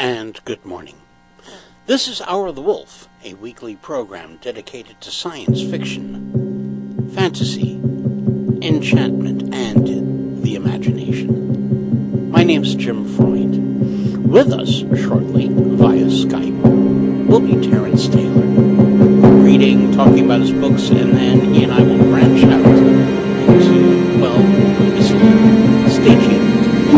and good morning. This is Hour of the Wolf, a weekly program dedicated to science fiction, fantasy, enchantment, and the imagination. My name's Jim Freund. With us shortly, via Skype, will be Terence Taylor, reading, talking about his books, and then he and I will branch out into, well, miscellaneous. Stay tuned.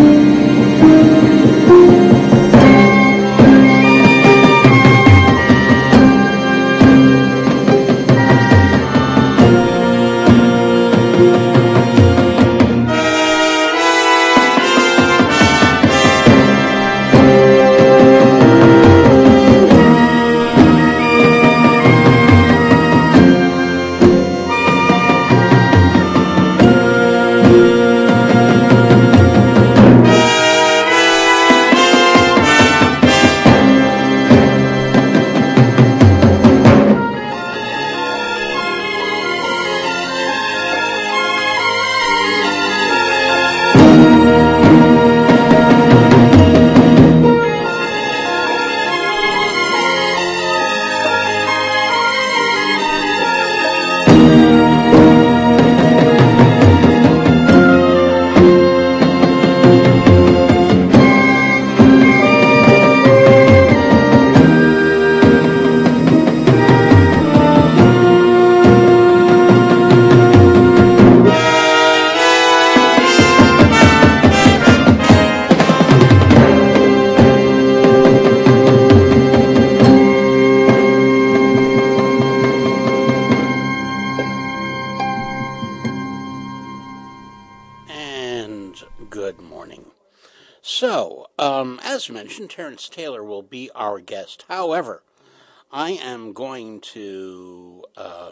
As mentioned, Terence Taylor will be our guest. However, I am going to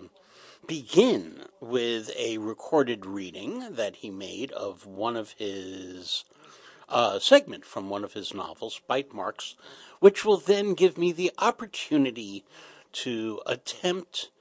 begin with a recorded reading that he made of one of his segment from one of his novels, Bite Marks, which will then give me the opportunity to attempt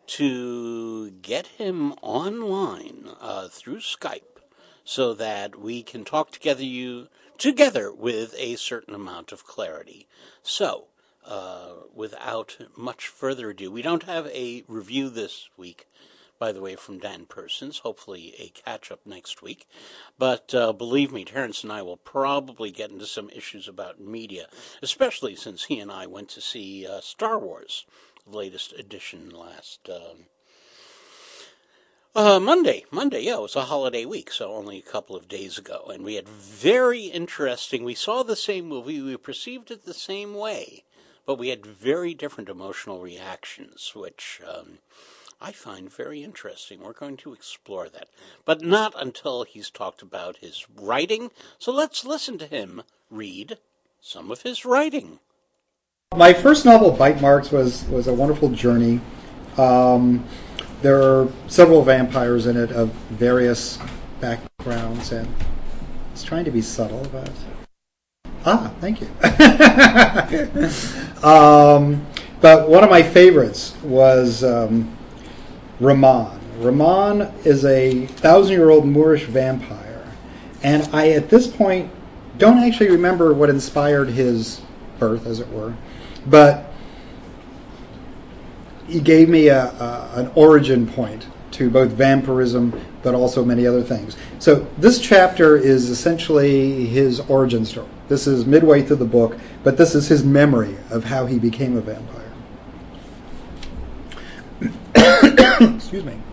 to get him online through Skype so that we can talk together with a certain amount of clarity. So, without much further ado, we don't have a review this week, by the way, from Dan Persons, hopefully a catch-up next week. But believe me, Terence and I will probably get into some issues about media, especially since he and I went to see Star Wars, the latest edition last Monday, yeah, it was a holiday week, so only a couple of days ago, and we had we saw the same movie, we perceived it the same way, but we had very different emotional reactions, which I find very interesting. We're going to explore that, but not until he's talked about his writing, so let's listen to him read some of his writing. My first novel, Bite Marks, was a wonderful journey. There are several vampires in it of various backgrounds, and it's trying to be subtle, but... thank you. But one of my favorites was Rahman. Rahman is a 1,000-year-old Moorish vampire, and I, at this point, don't actually remember what inspired his birth, as it were, but he gave me an origin point to both vampirism, but also many other things. So this chapter is essentially his origin story. This is midway through the book, but this is his memory of how he became a vampire. Excuse me.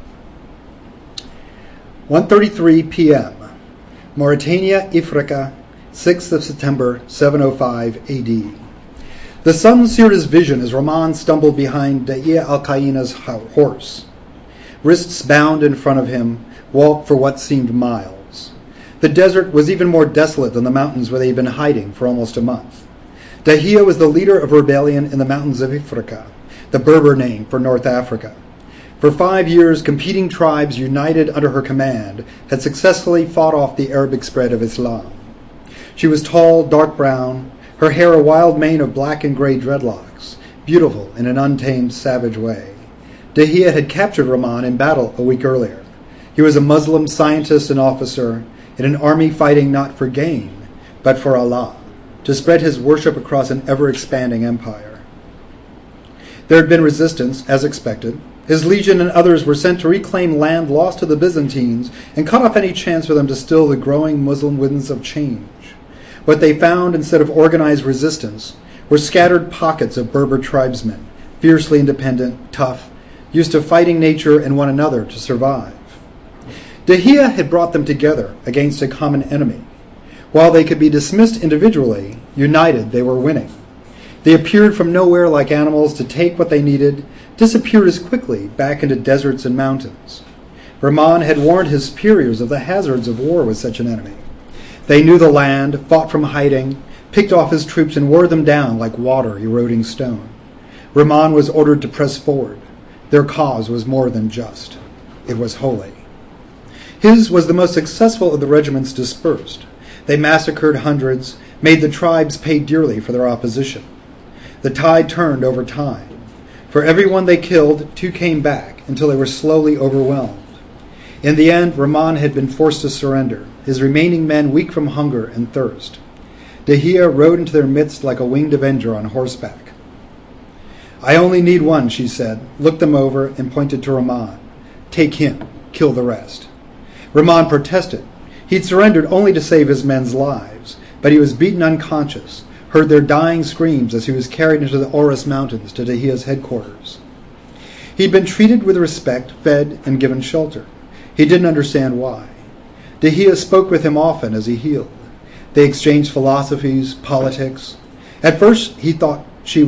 1:33 p.m. Mauritania, Ifriqa, 6th of September, 705 A.D. The sun seared his vision as Rahman stumbled behind Da'iyah al-Qaina's horse. Wrists bound in front of him, walked for what seemed miles. The desert was even more desolate than the mountains where they had been hiding for almost a month. Da'iyah was the leader of rebellion in the mountains of Ifriqa, the Berber name for North Africa. For 5 years, competing tribes united under her command had successfully fought off the Arabic spread of Islam. She was tall, dark brown, her hair a wild mane of black and gray dreadlocks, beautiful in an untamed, savage way. Da'iyah had captured Rahman in battle a week earlier. He was a Muslim scientist and officer in an army fighting not for gain, but for Allah, to spread his worship across an ever-expanding empire. There had been resistance, as expected. His legion and others were sent to reclaim land lost to the Byzantines and cut off any chance for them to still the growing Muslim winds of change. What they found, instead of organized resistance, were scattered pockets of Berber tribesmen, fiercely independent, tough, used to fighting nature and one another to survive. Dahiyya had brought them together against a common enemy. While they could be dismissed individually, united they were winning. They appeared from nowhere like animals to take what they needed, disappeared as quickly back into deserts and mountains. Rahman had warned his superiors of the hazards of war with such an enemy. They knew the land, fought from hiding, picked off his troops and wore them down like water eroding stone. Rahman was ordered to press forward. Their cause was more than just. It was holy. His was the most successful of the regiments dispersed. They massacred hundreds, made the tribes pay dearly for their opposition. The tide turned over time. For every one they killed, 2 came back until they were slowly overwhelmed. In the end, Rahman had been forced to surrender, his remaining men weak from hunger and thirst. Dahiyya rode into their midst like a winged avenger on horseback. "I only need one," she said, looked them over, and pointed to Rahman. "Take him, kill the rest." Rahman protested. He'd surrendered only to save his men's lives, but he was beaten unconscious, heard their dying screams as he was carried into the Oros Mountains to Dahiyya's headquarters. He'd been treated with respect, fed, and given shelter. He didn't understand why. Dahiyya spoke with him often as he healed. They exchanged philosophies, politics. At first he thought she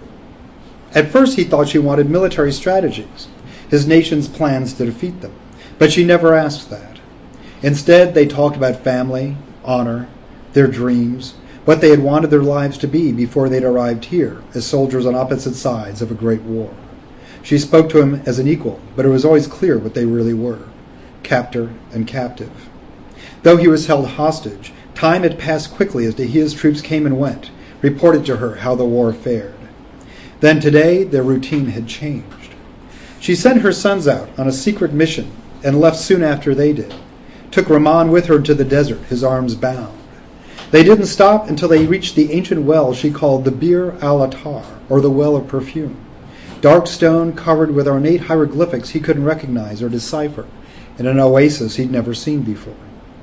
wanted military strategies, his nation's plans to defeat them, but she never asked that. Instead, they talked about family, honor, their dreams, what they had wanted their lives to be before they'd arrived here as soldiers on opposite sides of a great war. She spoke to him as an equal, but it was always clear what they really were, captor and captive. Though he was held hostage, time had passed quickly as Dahiyya's troops came and went, reported to her how the war fared. Then today, their routine had changed. She sent her sons out on a secret mission and left soon after they did, took Rahman with her to the desert, his arms bound. They didn't stop until they reached the ancient well she called the Bir al-Attar, or the Well of Perfume. Dark stone covered with ornate hieroglyphics he couldn't recognize or decipher, in an oasis he'd never seen before.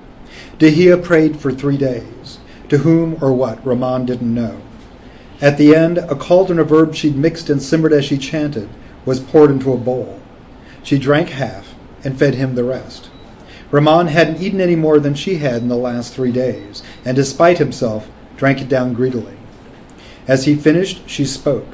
Dahiyya prayed for 3 days. To whom or what, Rahman didn't know. At the end, a cauldron of herbs she'd mixed and simmered as she chanted was poured into a bowl. She drank half and fed him the rest. Rahman hadn't eaten any more than she had in the last 3 days, and despite himself, drank it down greedily. As he finished, she spoke.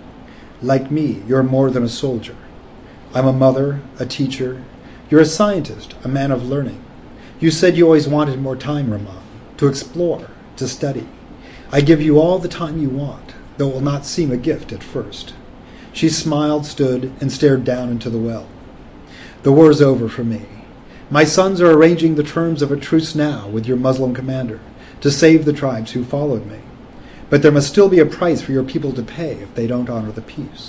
"Like me, you're more than a soldier. I'm a mother, a teacher. You're a scientist, a man of learning. You said you always wanted more time, Rahman, to explore, to study. I give you all the time you want, though it will not seem a gift at first." She smiled, stood, and stared down into the well. "The war's over for me. My sons are arranging the terms of a truce now with your Muslim commander to save the tribes who followed me. But there must still be a price for your people to pay if they don't honor the peace."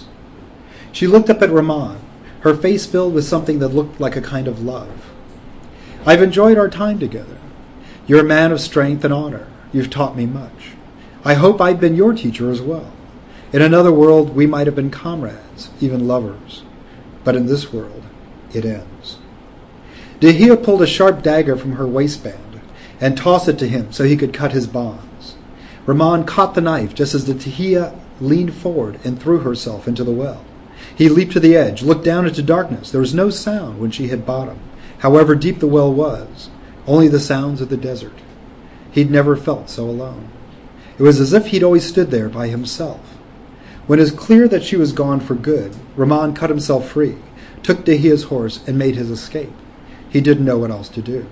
She looked up at Rahman, her face filled with something that looked like a kind of love. "I've enjoyed our time together. You're a man of strength and honor. You've taught me much. I hope I'd been your teacher as well. In another world, we might have been comrades, even lovers. But in this world, it ends." Dahiyya pulled a sharp dagger from her waistband and tossed it to him so he could cut his bonds. Rahman caught the knife just as Dahiyya leaned forward and threw herself into the well. He leaped to the edge, looked down into darkness. There was no sound when she hit bottom, however deep the well was, only the sounds of the desert. He'd never felt so alone. It was as if he'd always stood there by himself. When it was clear that she was gone for good, Rahman cut himself free, took Dahiyya's horse, and made his escape. He didn't know what else to do.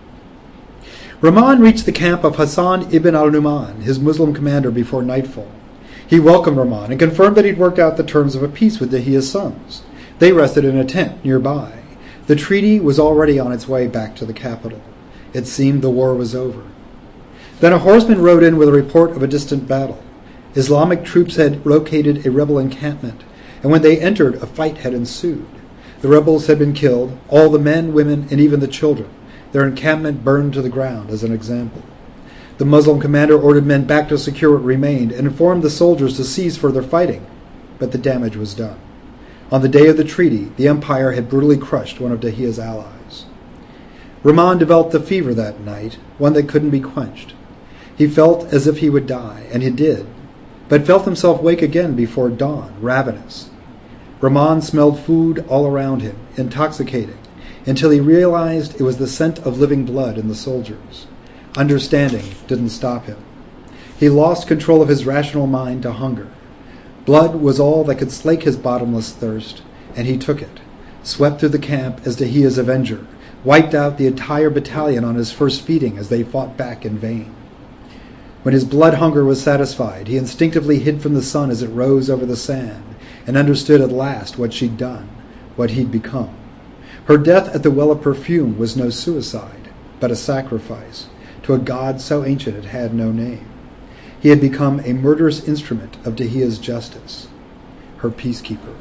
Rahman reached the camp of Hassan ibn al-Numan, his Muslim commander, before nightfall. He welcomed Rahman and confirmed that he'd worked out the terms of a peace with Dahiyya's sons. They rested in a tent nearby. The treaty was already on its way back to the capital. It seemed the war was over. Then a horseman rode in with a report of a distant battle. Islamic troops had located a rebel encampment, and when they entered, a fight had ensued. The rebels had been killed, all the men, women, and even the children. Their encampment burned to the ground as an example. The Muslim commander ordered men back to secure what remained and informed the soldiers to cease further fighting, but the damage was done. On the day of the treaty, the empire had brutally crushed one of Dahiya's allies. Rahman developed a fever that night, one that couldn't be quenched. He felt as if he would die, and he did, but felt himself wake again before dawn, ravenous. Rahman smelled food all around him, intoxicating, until he realized it was the scent of living blood in the soldiers. Understanding didn't stop him. He lost control of his rational mind to hunger. Blood was all that could slake his bottomless thirst, and he took it, swept through the camp as Dahiya's avenger, wiped out the entire battalion on his first feeding as they fought back in vain. When his blood hunger was satisfied, he instinctively hid from the sun as it rose over the sand, and understood at last what she'd done, what he'd become. Her death at the well of perfume was no suicide, but a sacrifice, to a god so ancient it had no name. He had become a murderous instrument of Dahiya's justice, her peacekeeper.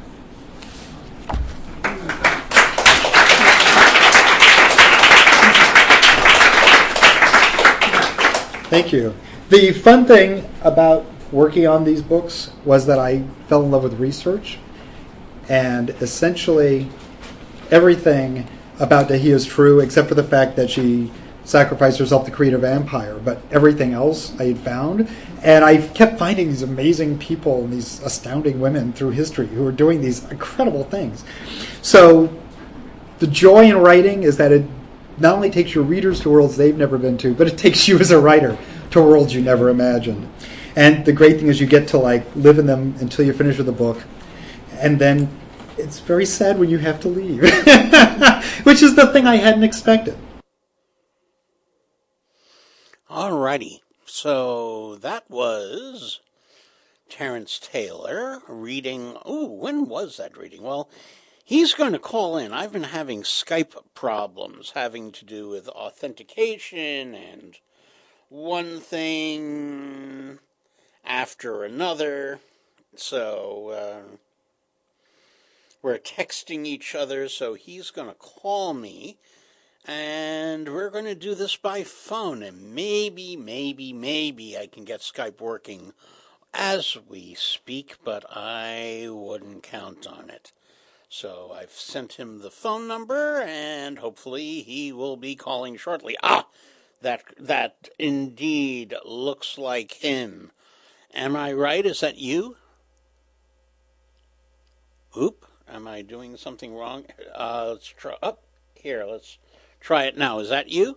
Thank you. The fun thing about working on these books was that I fell in love with research, and essentially everything about Dahiya is true except for the fact that she sacrificed herself to create a vampire, but everything else I had found. And I kept finding these amazing people and these astounding women through history who were doing these incredible things. So the joy in writing is that it not only takes your readers to worlds they've never been to, but it takes you as a writer to worlds you never imagined. And the great thing is you get to live in them until you finish with the book. And then it's very sad when you have to leave, which is the thing I hadn't expected. Alrighty, so that was Terence Taylor reading. When was that reading? Well, he's going to call in. I've been having Skype problems having to do with authentication and one thing after another. So we're texting each other, so he's going to call me. And we're going to do this by phone, and maybe I can get Skype working as we speak, but I wouldn't count on it. So I've sent him the phone number, and hopefully he will be calling shortly. That indeed looks like him. Am I right? Is that you? Oop, am I doing something wrong? Let's try. Let's try it now. Is that you?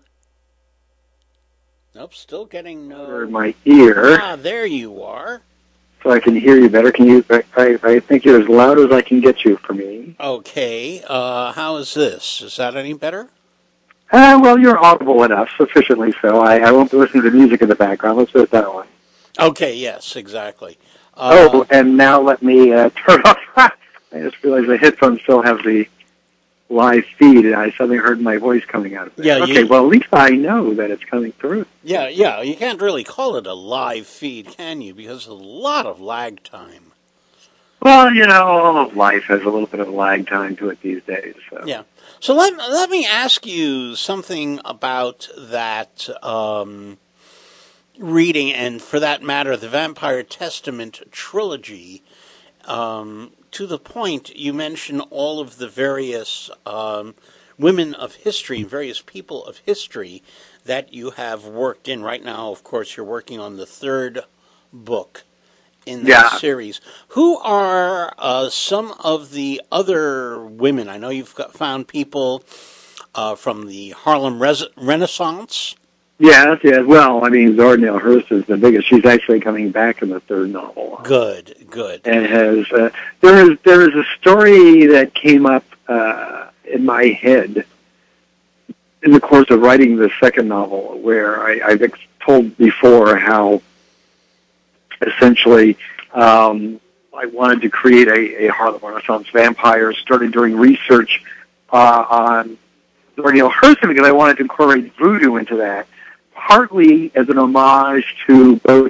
Nope, still getting no. My ear. There you are. So I can hear you better. Can you? I think you're as loud as I can get you for me. Okay. How is this? Is that any better? Well, you're audible enough, sufficiently so. I won't be listening to the music in the background. Let's do it that way. Okay. Yes. Exactly. And now let me turn off. I just realized the headphones still have the live feed, and I suddenly heard my voice coming out of it. Yeah, okay, well, at least I know that it's coming through. Yeah, you can't really call it a live feed, can you? Because there's a lot of lag time. Well, all of life has a little bit of lag time to it these days. So. Yeah. So let me ask you something about that reading, and for that matter, the Vampire Testament trilogy. To the point, you mention all of the various women of history, various people of history that you have worked in. Right now, of course, you're working on the third book in that series. Who are some of the other women? I know you've found people from the Harlem Renaissance. Yes. Well, Zora Neale Hurston is the biggest. She's actually coming back in the third novel. Good. And has there is a story that came up in my head in the course of writing the second novel, where I've told before how essentially I wanted to create a Harlem Renaissance vampire. Started doing research on Zora Neale Hurston because I wanted to incorporate voodoo into that. Partly as an homage to both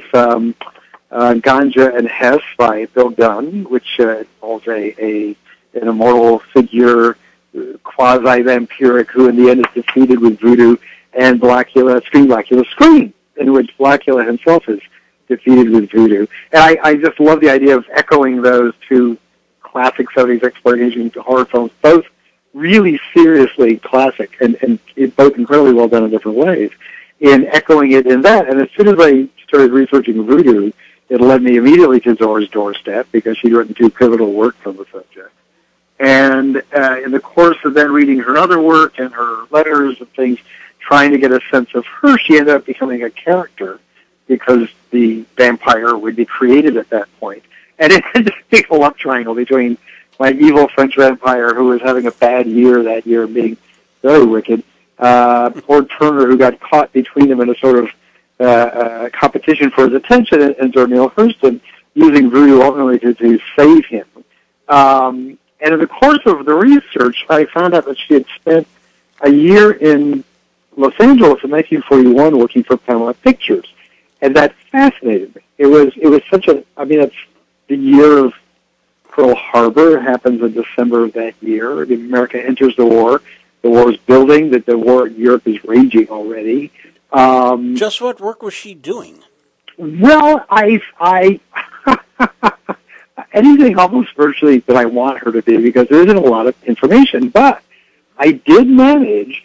Ganja and Hess by Bill Gunn, which involves an immortal figure, quasi-vampiric, who in the end is defeated with voodoo, and Blackula, Scream. in which Blackula himself is defeated with voodoo. And I just love the idea of echoing those two classic 70s exploitation horror films, both really seriously classic and both incredibly well done in different ways, in echoing it in that. And as soon as I started researching voodoo, it led me immediately to Zora's Doorstep, because she'd written two pivotal works on the subject. And in the course of then reading her other work and her letters and things, trying to get a sense of her, she ended up becoming a character, because the vampire would be created at that point. And it had to be a love triangle between my evil French vampire, who was having a bad year that year, being very wicked, Lord Turner, who got caught between them in a sort of competition for his attention, and Zora Neale Hurston using voodoo ultimately to save him. And in the course of the research, I found out that she had spent a year in Los Angeles in 1941 working for Paramount Pictures, and that fascinated me. It was such a, I mean, it's the year of Pearl Harbor. It happens in December of that year. America enters the war. The war is building. That the war in Europe is raging already. Just what work was she doing? Well, I anything almost virtually that I want her to be, because there isn't a lot of information. But I did manage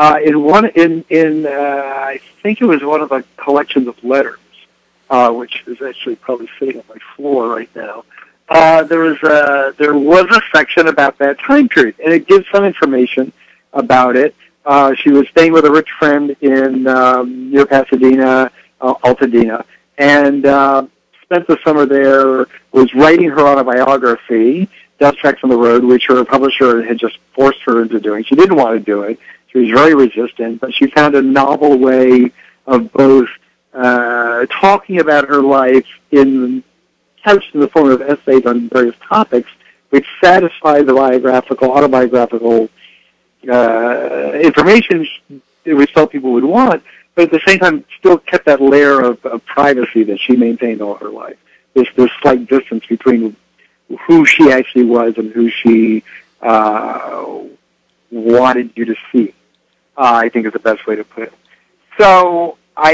I think it was one of the collections of letters, which is actually probably sitting on my floor right now. There was a section about that time period, and it gives some information about it. She was staying with a rich friend in near Pasadena, Altadena, and spent the summer there. Was writing her autobiography, Death Tracks on the Road, which her publisher had just forced her into doing. She didn't want to do it. She was very resistant, but she found a novel way of both talking about her life couched in the form of essays on various topics, which satisfied the autobiographical information which some people would want, but at the same time still kept that layer of privacy that she maintained all her life. This slight distance between who she actually was and who she wanted you to see, I think is the best way to put it. So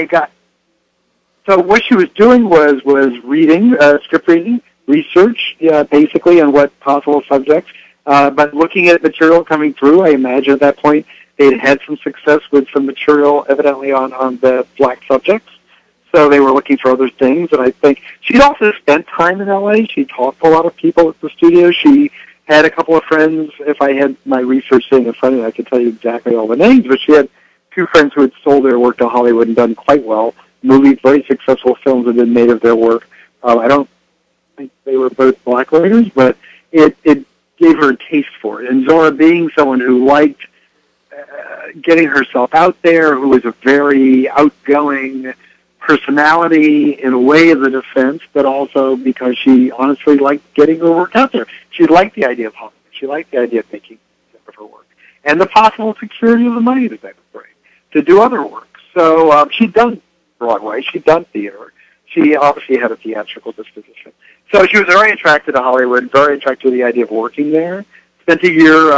what she was doing was reading, script reading, research, basically on what possible subjects, but looking at material coming through. I imagine at that point they'd had some success with some material evidently on the black subjects. So they were looking for other things, and I think she'd also spent time in L.A. She talked to a lot of people at the studio. She had a couple of friends. If I had my research sitting in front of me, I could tell you exactly all the names, but she had two friends who had sold their work to Hollywood and done quite well. Movies, very successful films have been made of their work. I don't think they were both black writers, but it gave her a taste for it. And Zora, being someone who liked getting herself out there, who was a very outgoing personality in a way as a defense, but also because she honestly liked getting her work out there. She liked the idea of Hollywood. She liked the idea of making of her work. And the possible security of the money that they would bring to do other work. So she'd done Broadway. She'd done theater. She obviously had a theatrical disposition. So she was very attracted to Hollywood, very attracted to the idea of working there. Spent a year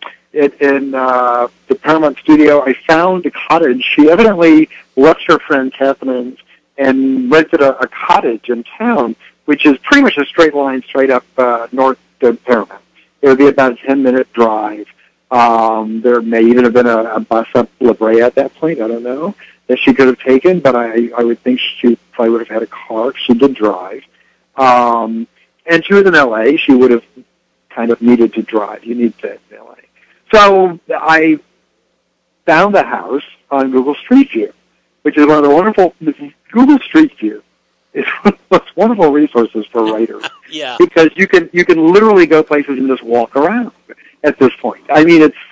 in the Paramount studio. I found a cottage. She evidently left her friend Catherine's and rented a cottage in town, which is pretty much a straight line straight up north to Paramount. It would be about a 10-minute drive. There may even have been a bus up La Brea at that point. I don't know that she could have taken, but I would think she probably would have had a car. She did drive. And she was in L.A. She would have kind of needed to drive. You need to in L.A. So I found the house on Google Street View, which is one of the wonderful, Google Street View is one of the most wonderful resources for writers. Yeah. Because you can literally go places and just walk around at this point. I mean, it's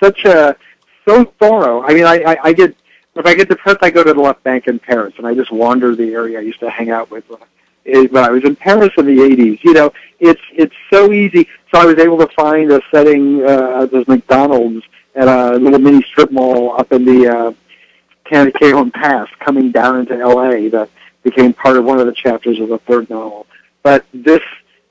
so thorough. I mean, if I get depressed, I go to the Left Bank in Paris, and I just wander the area I used to hang out with when I was in Paris in the 80s. You know, it's so easy. So I was able to find a setting, there's McDonald's at a little mini strip mall up in the Cajon Pass coming down into L.A. that became part of one of the chapters of the third novel. But this,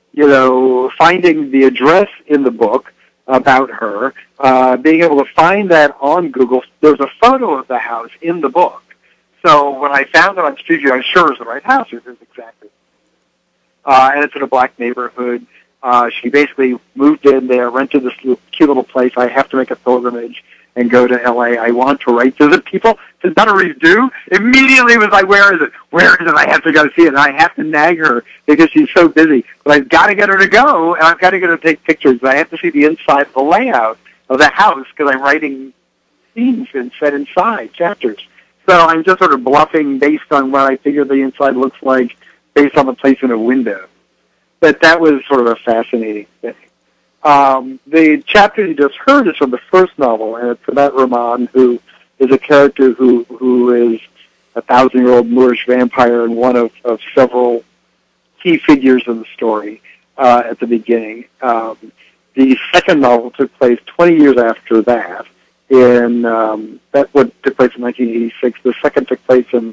finding the address in the book about her, being able to find that on Google, there's a photo of the house in the book. So when I found it on Street View, I was sure it was the right house. It was exactly. And it's in a black neighborhood. She basically moved in there, rented this cute little place. I have to make a pilgrimage and go to L.A. I want to write visit people. To none of these do. Immediately was like, where is it? Where is it? I have to go see it. And I have to nag her because she's so busy. But I've got to get her to go, and I've got to get her to take pictures. But I have to see the inside of the layout of the house because I'm writing scenes and set inside chapters. So I'm just sort of bluffing based on what I figure the inside looks like based on the placement of window. But that was sort of a fascinating thing. The chapter you just heard is from the first novel, and it's about Rahman, who is a character who is a 1,000-year-old Moorish vampire and one of several key figures in the story at the beginning. The second novel took place 20 years after that. That took place in 1986. The second took place in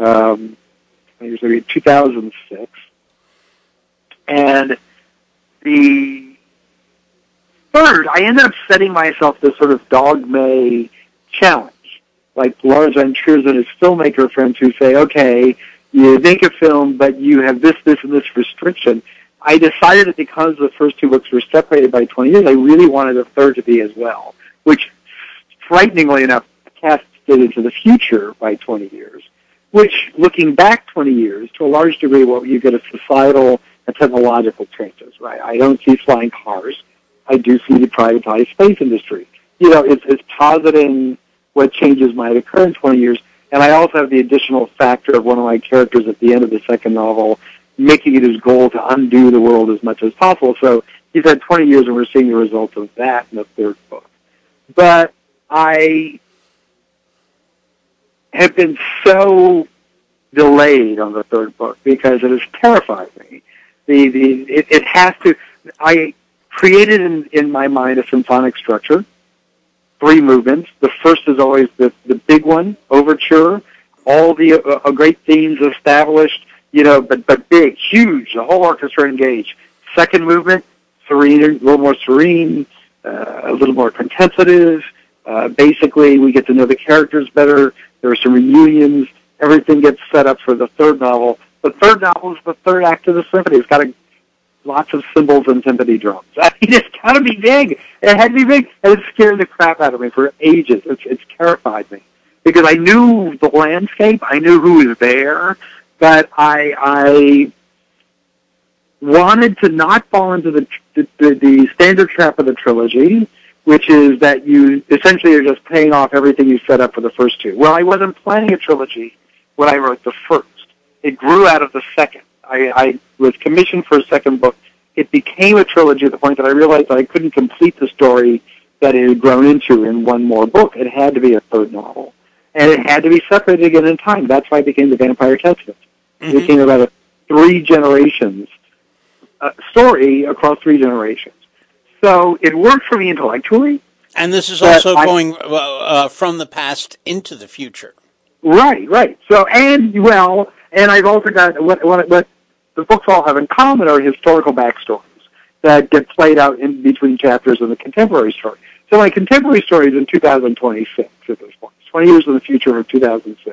2006. And the third, I ended up setting myself this sort of dogma challenge, like Lars von Trier and his filmmaker friends who say, okay, you make a film, but you have this, and this restriction. I decided that because the first two books were separated by 20 years, I really wanted the third to be as well, which, frighteningly enough, casts it into the future by 20 years, which, looking back 20 years, to a large degree, what you get is societal and technological changes, right? I don't see flying cars. I do see the privatized space industry. You know, it's positing what changes might occur in 20 years. And I also have the additional factor of one of my characters at the end of the second novel making it his goal to undo the world as much as possible. So he's had 20 years, and we're seeing the results of that in the third book. But I have been so delayed on the third book because it has terrified me. It has to. I created in my mind a symphonic structure, 3 movements. The first is always the big one, overture, all the great themes established, you know, but big, huge, the whole orchestra engaged. Second movement, serene, a little more serene, a little more contemplative. Basically, we get to know the characters better. There are some reunions. Everything gets set up for the third novel. The third novel is the third act of the symphony. It's got lots of cymbals and timpani drums. I mean, it's got to be big. It had to be big, and it scared the crap out of me for ages. It's terrified me because I knew the landscape. I knew who was there, but I wanted to not fall into the standard trap of the trilogy, which is that you essentially are just paying off everything you set up for the first two. Well, I wasn't planning a trilogy when I wrote the first. It grew out of the second. I was commissioned for a second book. It became a trilogy at the point that I realized that I couldn't complete the story that it had grown into in one more book. It had to be a third novel. And it had to be separated again in time. That's why it became the Vampire Testament. Mm-hmm. It became about a 3 generations story across 3 generations. So it worked for me intellectually. And this is also going from the past into the future. Right. So, and I've also got what the books all have in common are historical backstories that get played out in between chapters of the contemporary story. So my contemporary story is in 2026 at this point, 20 years in the future of 2006.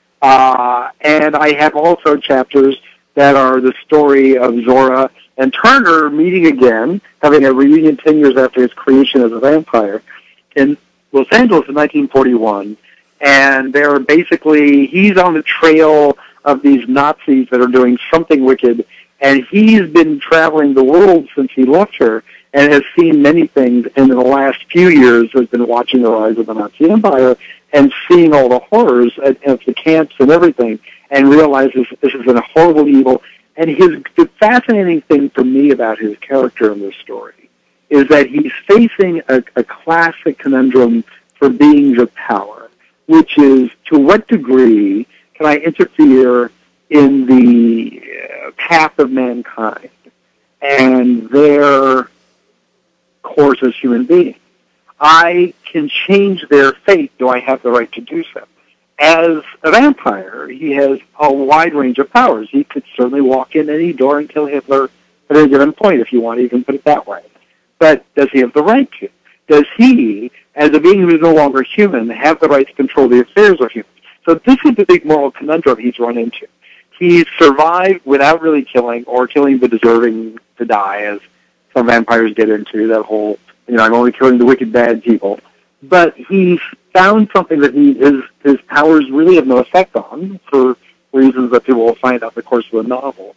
And I have also chapters that are the story of Zora and Turner meeting again, having a reunion 10 years after his creation as a vampire in Los Angeles in 1941. And they're basically, he's on the trail of these Nazis that are doing something wicked, and he's been traveling the world since he left her and has seen many things, and in the last few years has been watching the rise of the Nazi Empire and seeing all the horrors at the camps and everything, and realizes this is a horrible evil. And the fascinating thing for me about his character in this story is that he's facing a classic conundrum for beings of power, which is, to what degree can I interfere in the path of mankind and their course as human beings? I can change their fate. Do I have the right to do so? As a vampire, he has a wide range of powers. He could certainly walk in any door and kill Hitler at a given point, if you want to even put it that way. But does he have the right to? Does he, as a being who is no longer human, have the right to control the affairs of humans? So this is the big moral conundrum he's run into. He's survived without really killing or killing the deserving to die, as some vampires get into, that whole, I'm only killing the wicked bad people. But he's found something that his powers really have no effect on, for reasons that people will find out in the course of the novel.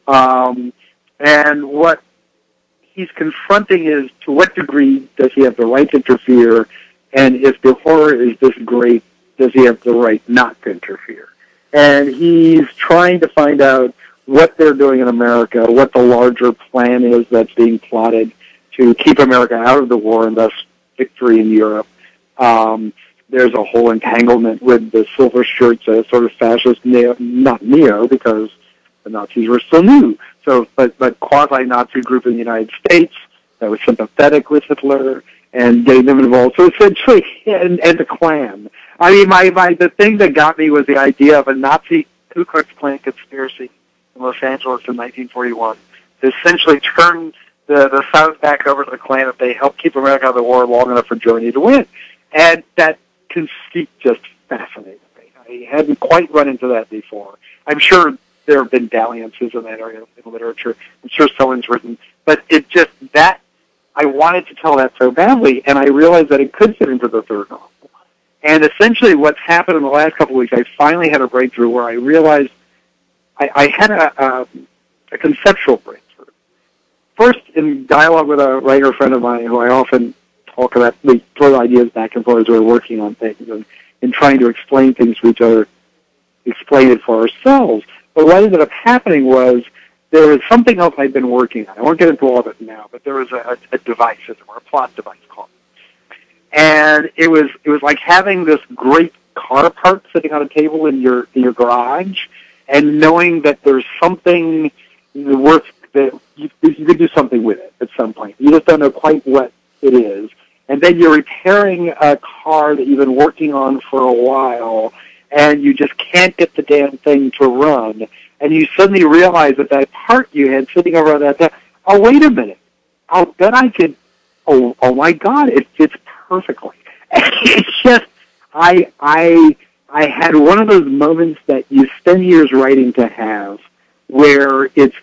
And what he's confronting is, to what degree does he have the right to interfere, and if the horror is this great, does he have the right not to interfere? And he's trying to find out what they're doing in America, what the larger plan is that's being plotted to keep America out of the war and thus victory in Europe. There's a whole entanglement with the Silver Shirts, a sort of fascist, not neo, because the Nazis were still new. So, but quasi-Nazi group in the United States that was sympathetic with Hitler and getting them involved. So essentially, and the Klan. I mean, the thing that got me was the idea of a Nazi Ku Klux Klan conspiracy in Los Angeles in 1941 to essentially turn the South back over to the Klan if they helped keep America out of the war long enough for Germany to win. And that conceit just fascinated me. I hadn't quite run into that before. I'm sure there have been dalliances in that area in literature. I'm sure someone's written. But it just, that, I wanted to tell that so badly, and I realized that it could fit into the third novel. And essentially what's happened in the last couple of weeks, I finally had a breakthrough where I realized I had a conceptual breakthrough. First, in dialogue with a writer friend of mine who I often talk about, we throw ideas back and forth as we're working on things and trying to explain things to each other, explain it for ourselves. But what ended up happening was there was something else I'd been working on. I won't get into all of it now, but there was a device, or a plot device called. And it was like having this great car part sitting on a table in your garage, and knowing that there's something worth that you could do something with it at some point. You just don't know quite what it is. And then you're repairing a car that you've been working on for a while, and you just can't get the damn thing to run. And you suddenly realize that part you had sitting over on that desk, oh, wait a minute. I'll bet I could, oh my God, it fits perfectly. It's just, I had one of those moments that you spend years writing to have, where it's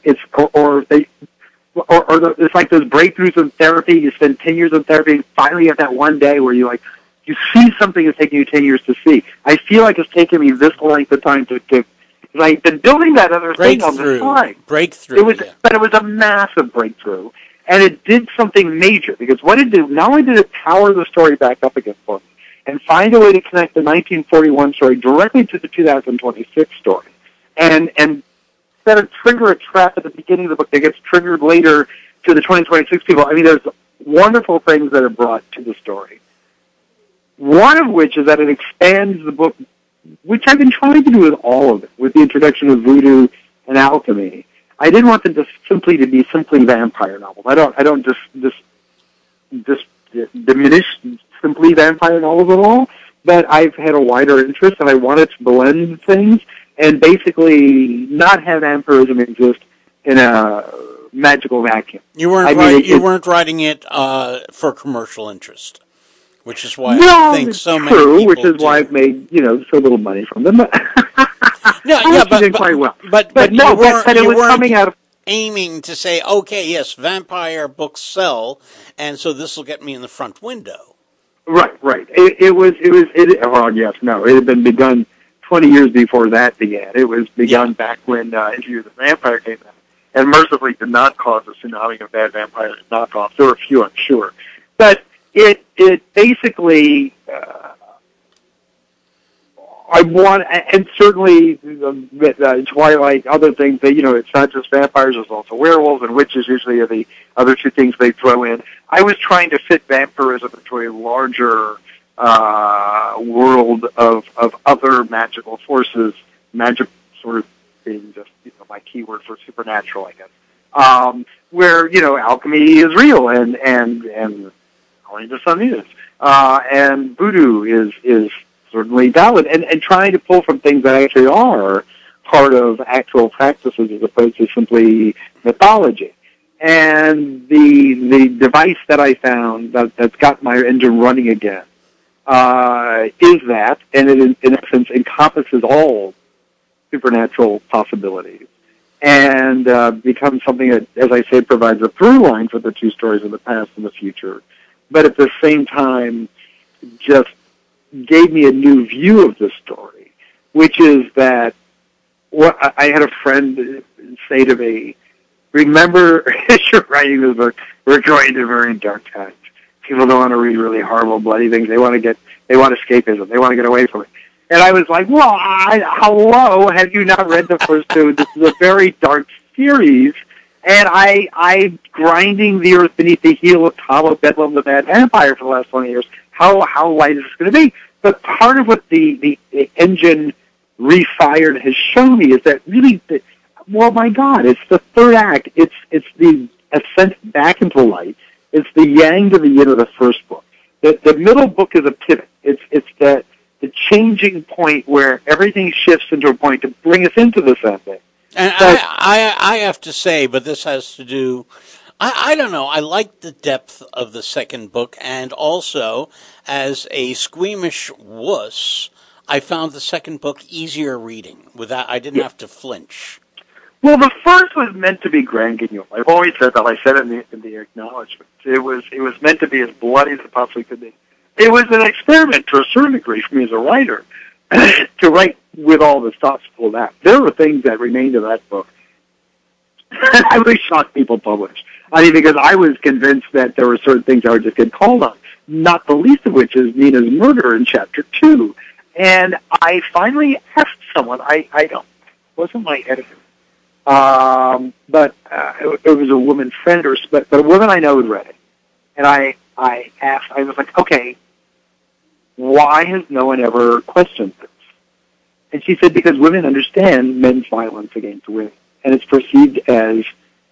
like those breakthroughs in therapy. You spend 10 years in therapy, and finally you have that one day where you see something that's taking you 10 years to see. I feel like it's taken me this length of time to I've been building that other thing all the time. Breakthrough. But it was a massive breakthrough. And it did something major, because what it did, not only did it power the story back up again for me, and find a way to connect the 1941 story directly to the 2026 story, and set a trigger a trap at the beginning of the book that gets triggered later to the 2026 people. I mean, there's wonderful things that are brought to the story. One of which is that it expands the book, which I've been trying to do with all of it, with the introduction of voodoo and alchemy. I didn't want them to be simply vampire novels. I don't just diminish simply vampire novels at all, but I've had a wider interest, and I wanted to blend things and basically not have vampirism exist in a magical vacuum. You weren't writing it for commercial interest, which is why I think so many people which is why I've made so little money from them. But quite well. But it was coming out of aiming to say, okay, yes, vampire books sell, and so this will get me in the front window. Right. It had been begun 20 years before that began. It was begun back when Interview with the Vampire came out, and mercifully did not cause a tsunami of bad vampire knockoffs. There were a few, I'm sure, but it basically. I want, and certainly Twilight, other things, it's not just vampires, there's also werewolves, and witches usually are the other two things they throw in. I was trying to fit vampirism into a larger world of other magical forces, magic sort of being just, my keyword for supernatural, I guess, where, alchemy is real, and according to some is, and voodoo is certainly valid, and trying to pull from things that actually are part of actual practices as opposed to simply mythology. And the device that I found that's got my engine running again is that, and it in essence encompasses all supernatural possibilities, and becomes something that, as I say, provides a through line for the two stories of the past and the future, but at the same time just gave me a new view of the story, which is that I had a friend say to me, remember, as you're writing this book, we're going to very dark times. People don't want to read really horrible, bloody things. They want escapism. They want to get away from it. And I was like, well, hello, have you not read the first two? This is a very dark series, and I'm grinding the earth beneath the heel of Tom Bedlam, the Mad Vampire, for the last 20 years. How light is this going to be? But part of what the engine refired has shown me is that really, well, my God, it's the third act. It's the ascent back into light. It's the yang to the yin of the first book. The middle book is a pivot. It's the changing point where everything shifts into a point to bring us into this ending. And I have to say, but this has to do, I don't know, I like the depth of the second book, and also, as a squeamish wuss, I found the second book easier reading. I didn't have to flinch. Well, the first was meant to be grand guignol. I've always said that. I said it in the acknowledgement. It was meant to be as bloody as it possibly could be. It was an experiment to a certain degree for me as a writer to write with all the stops pulled out. There were things that remained in that book I was shocked people published. I mean, because I was convinced that there were certain things I would just get called on, not the least of which is Nina's murder in Chapter 2. And I finally asked someone, it wasn't my editor, but it was a woman friend, but a woman I know had read it. And I asked, I was like, okay, why has no one ever questioned this? And she said, because women understand men's violence against women, and it's perceived as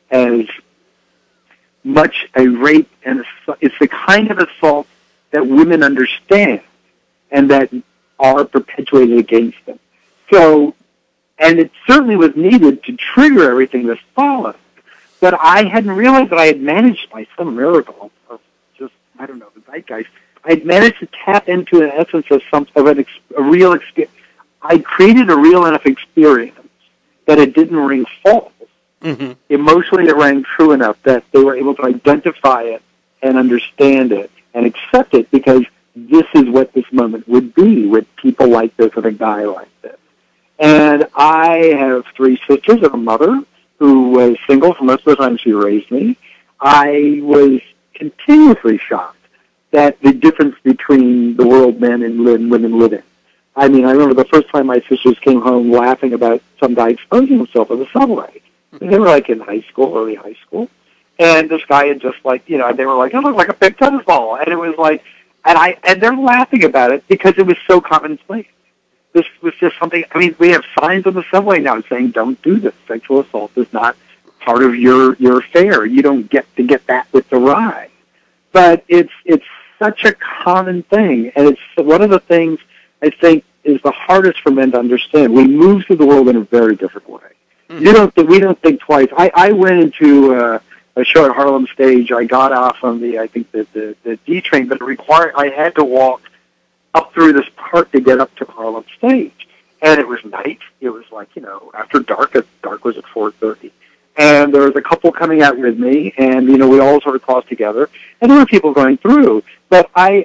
much a rape, and it's the kind of assault that women understand and that are perpetuated against them. So, and it certainly was needed to trigger everything that followed. But I hadn't realized that I had managed, by some miracle of just, I don't know, the zeitgeist, I had managed to tap into an essence of a real experience. I created a real enough experience that it didn't ring false. Mm-hmm. Emotionally, it rang true enough that they were able to identify it and understand it and accept it, because this is what this moment would be with people like this and a guy like this. And I have 3 sisters and a mother who was single for most of the time she raised me. I was continuously shocked that the difference between the world men and women live in. I mean, I remember the first time my sisters came home laughing about some guy exposing himself in the subway. And they were like in high school, early high school. And this guy had just like, they were like, it looked like a big tennis ball. And it was like, and they're laughing about it because it was so commonplace. This was just something, I mean, we have signs on the subway now saying, don't do this. Sexual assault is not part of your fare. You don't get to get that with the ride. But it's such a common thing. And it's one of the things I think is the hardest for men to understand. We move through the world in a very different way. Mm-hmm. We don't think twice. I went into a show at Harlem Stage. I got off on the D train, but I had to walk up through this park to get up to Harlem Stage. And it was night. It was like, after dark. Dark was at 4:30. And there was a couple coming out with me, and, we all sort of crossed together. And there were people going through. But I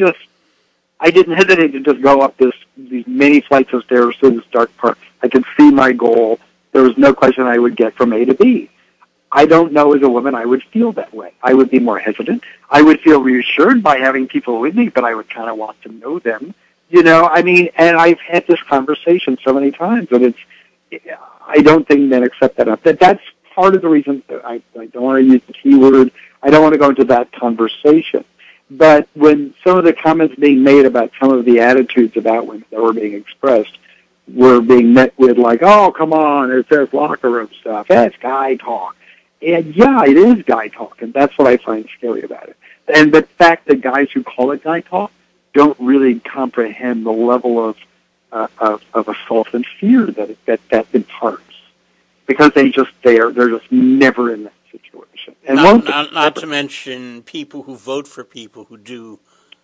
didn't hesitate to just go up these many flights of stairs through this dark park. I could see my goal. There was no question I would get from A to B. I don't know as a woman I would feel that way. I would be more hesitant. I would feel reassured by having people with me, but I would kind of want to know them. And I've had this conversation so many times, and I don't think men accept that. That's part of the reason I don't want to use the T word. I don't want to go into that conversation. But when some of the comments being made about some of the attitudes about women that were being expressed were being met with like, oh, come on, it's this locker room stuff. That's guy talk. And yeah, it is guy talk, and that's what I find scary about it. And the fact that guys who call it guy talk don't really comprehend the level of assault and fear that imparts, because they're just never in that situation. And not to mention people who vote for people who do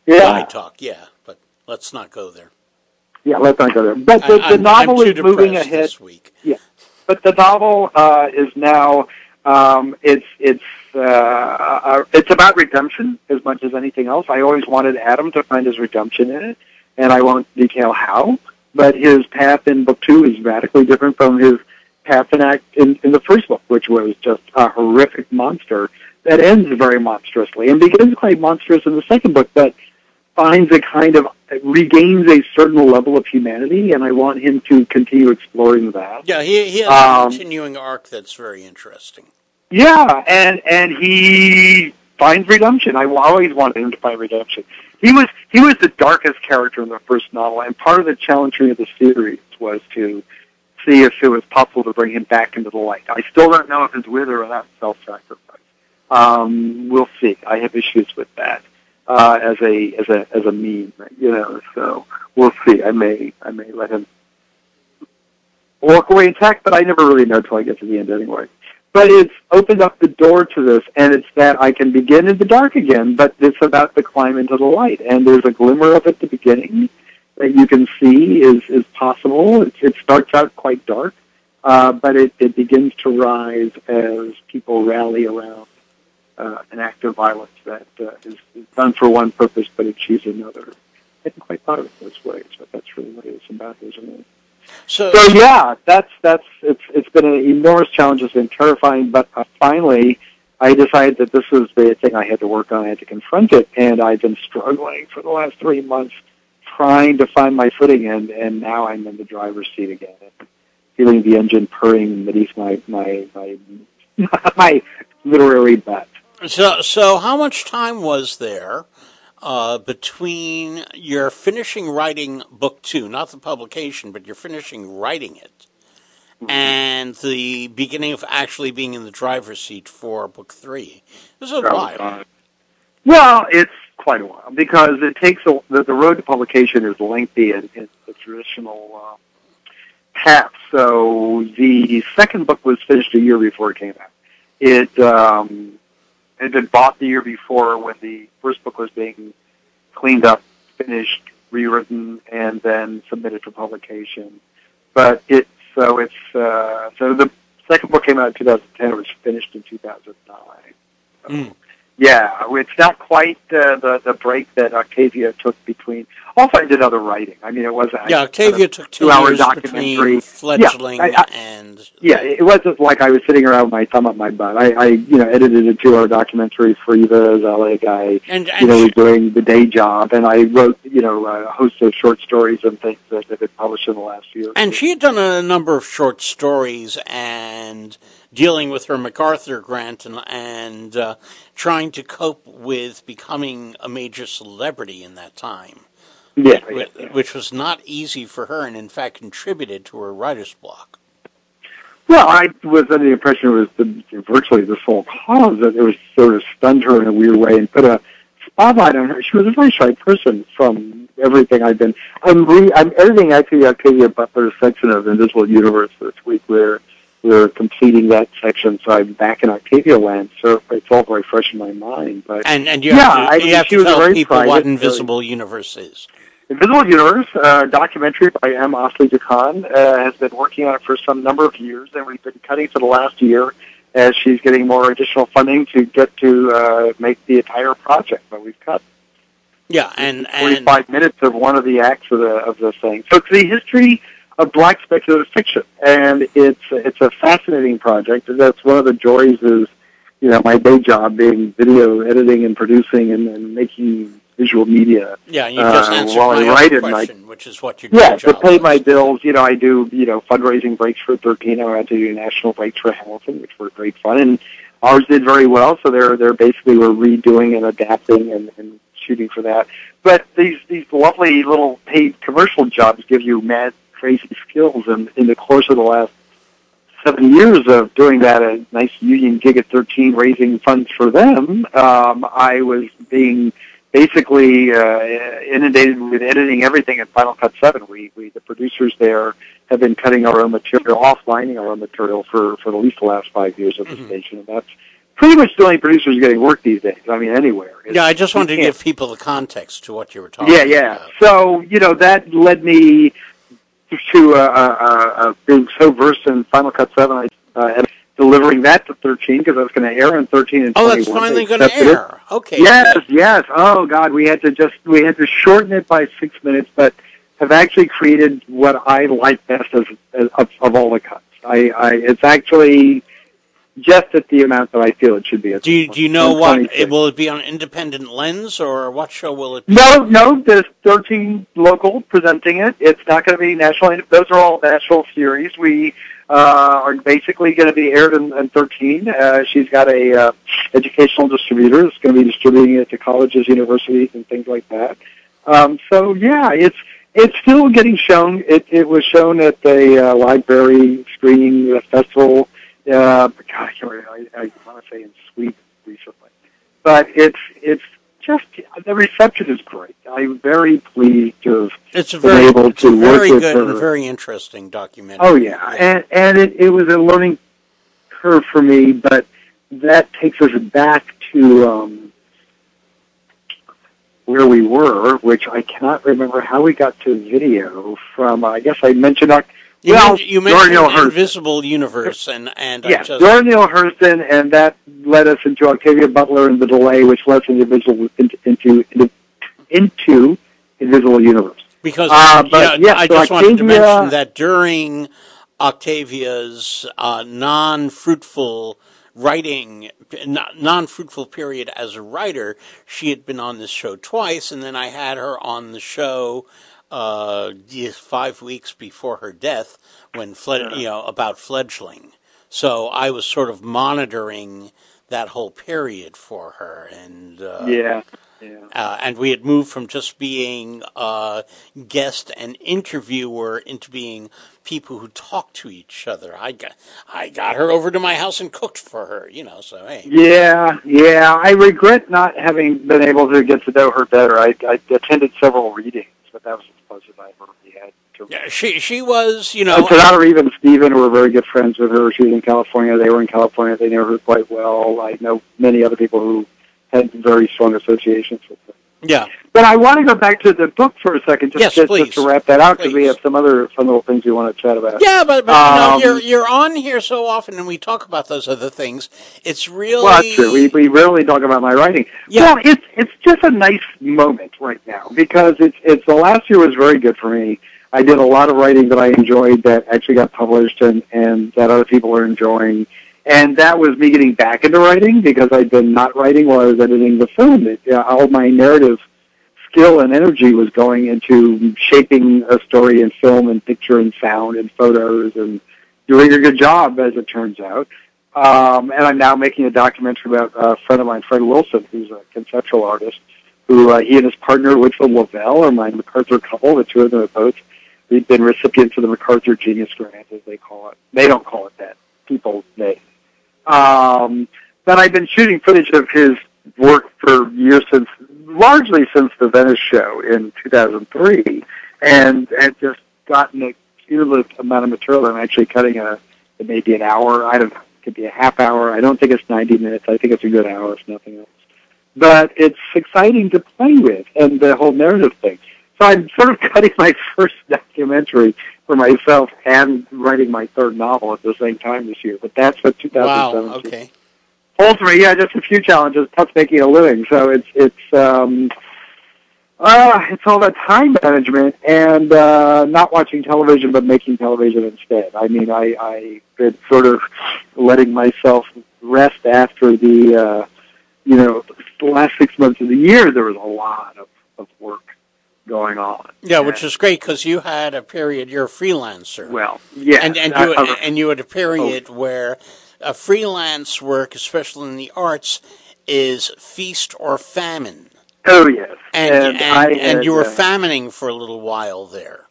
guy talk, yeah, but let's not go there. Yeah, let's not go there. But the novel is moving ahead this week. Yeah, but the novel is now it's about redemption as much as anything else. I always wanted Adam to find his redemption in it, and I won't detail how. But his path in book 2 is radically different from his path in the first book, which was just a horrific monster that ends very monstrously and begins quite monstrous in the second book, but finds a kind of regains a certain level of humanity, and I want him to continue exploring that. Yeah, he has a continuing arc that's very interesting. Yeah, and he finds redemption. I always wanted him to find redemption. He was the darkest character in the first novel, and part of the challenging of the series was to see if it was possible to bring him back into the light. I still don't know if it's with or without self-sacrifice. We'll see. I have issues with that. As a meme, so we'll see. I may let him walk away intact, but I never really know until I get to the end anyway. But it's opened up the door to this, and it's that I can begin in the dark again, but it's about the climb into the light, and there's a glimmer of it at the beginning that you can see is possible. It starts out quite dark, but it begins to rise as people rally around an act of violence that is done for one purpose but achieves another. I hadn't quite thought of it this way, but that's really what it's about, isn't it? So yeah, it's been an enormous challenge. It's been terrifying, but finally I decided that this was the thing I had to work on. I had to confront it, and I've been struggling for the last 3 months trying to find my footing, and now I'm in the driver's seat again, feeling the engine purring beneath my my literary butt. So how much time was there between your finishing writing book 2, not the publication, but you're finishing writing it, and the beginning of actually being in the driver's seat for book 3? This is a while. Well, it's quite a while, because it takes the road to publication is lengthy in the traditional path. So the second book was finished a year before it came out. It had been bought the year before when the first book was being cleaned up, finished, rewritten, and then submitted for publication. But so the second book came out in 2010. It was finished in 2009. So, yeah, it's not quite the break that Octavia took between. Also, I did other writing. I mean, it wasn't. Yeah, Octavia took 2 years between fledgling and. Yeah, it wasn't like I was sitting around with my thumb up my butt. I edited a 2-hour documentary for Eva as LA guy. And doing the day job, and I wrote a host of short stories and things that have been published in the last year. And she had done a number of short stories and dealing with her MacArthur grant and trying to cope with becoming a major celebrity in that time. Yeah, which was not easy for her, and in fact contributed to her writer's block. Well, I was under the impression it was virtually the sole cause, that it was sort of stunned her in a weird way and put a spotlight on her. She was a very shy person from everything I've been. I'm editing actually Octavia Butler's section of Invisible Universe this week, where we're completing that section, so I'm back in Octavia land, so it's all very fresh in my mind. But and you have to tell people what Invisible Universe is. Invisible Universe, a documentary by M. Osley Dukan, has been working on it for some number of years, and we've been cutting for the last year as she's getting more additional funding to get to make the entire project, but we've cut. Yeah, and 45 minutes of one of the acts of the thing. So it's the history of black speculative fiction, and it's a fascinating project. That's one of the joys is, my day job being video editing and producing and making visual media. Yeah, you just answered while my I write other it, question, which is what your day job to pay my bills. I do fundraising breaks for 13. I had to do national breaks for Hamilton, which were great fun, and ours did very well. So they're basically we're redoing and adapting and shooting for that. But these lovely little paid commercial jobs give you mad crazy skills, and in the course of the last 7 years of doing that, a nice union gig at 13, raising funds for them, I was being basically inundated with editing everything in Final Cut 7. We the producers there have been cutting our own material, offlining our own material for at least the last 5 years of the station, and that's pretty much the only producers getting work these days. I mean, anywhere. Yeah, I just wanted to give people the context to what you were talking about. Yeah. So, that led me to being so versed in Final Cut 7, and delivering that to 13, because I was going to air on 13 and 21. Oh, that's finally going to air. Okay. Yes. Oh, God, we had to shorten it by 6 minutes, but have actually created what I like best of all the cuts. It's actually just at the amount that I feel it should be. Do you know what? Will it be on Independent Lens, or what show will it be? No, there's 13 local presenting it. It's not going to be national. Those are all national series. We are basically going to be aired in 13. She's got a educational distributor that's going to be distributing it to colleges, universities, and things like that. So, yeah, it's still getting shown. It was shown at the library screening festival. God, I want to say in Sweden recently, but it's just the reception is great. I'm very pleased to have been able to work with her. It's a very good and very interesting documentary. Oh yeah, and it was a learning curve for me, but that takes us back to where we were, which I cannot remember how we got to video from. I guess I mentioned. You mentioned Invisible Universe, and yes, Dora Neale Hurston, and that led us into Octavia Butler and The Delay, which led us into Invisible Universe. Because I just wanted to mention that during Octavia's non-fruitful period as a writer, she had been on this show twice, and then I had her on the show 5 weeks before her death, when about fledgling. So I was sort of monitoring that whole period for her, and and we had moved from just being guest and interviewer into being people who talk to each other. I got her over to my house and cooked for her, so hey. Yeah. I regret not having been able to get to know her better. I attended several readings, but that was as close as I ever had to. Yeah, she was, Tanata Reeve and Stephen were very good friends with her. She was in California. They were in California. They knew her quite well. I know many other people who had very strong associations with her. Yeah. But I want to go back to the book for a second, just to wrap that out, because we have some other fun little things we want to chat about. Yeah, but you're on here so often, and we talk about those other things. It's really... Well, that's true. We rarely talk about my writing. Yeah. Well, it's just a nice moment right now, because it's the last year was very good for me. I did a lot of writing that I enjoyed that actually got published and that other people are enjoying. And that was me getting back into writing, because I'd been not writing while I was editing the film. All my narrative skill and energy was going into shaping a story in film and picture and sound and photos and doing a good job, as it turns out. And I'm now making a documentary about a friend of mine, Fred Wilson, who's a conceptual artist, who he and his partner, Whitfield Lavelle, are my MacArthur couple. The two of them have both been recipients of the MacArthur Genius Grant, as they call it. They don't call it that. People may. But I've been shooting footage of his work for years, largely since the Venice show in 2003, and just gotten a cumulative amount of material. I'm actually cutting maybe an hour. I don't know. It could be a half hour. I don't think it's 90 minutes. I think it's a good hour, if nothing else. But it's exciting to play with, and the whole narrative thing. So I'm sort of cutting my first documentary for myself and writing my third novel at the same time this year. But that's what 2017. Wow, okay. Ultimately, just a few challenges, plus making a living. So it's all about time management and not watching television, but making television instead. I mean, I've been sort of letting myself rest after the last 6 months of the year. There was a lot of work going on. Yeah, which is great, because you had a period. You're a freelancer. Well, yeah, and you had a period where freelance work, especially in the arts, is feast or famine. Oh yes, and you were famining for a little while there.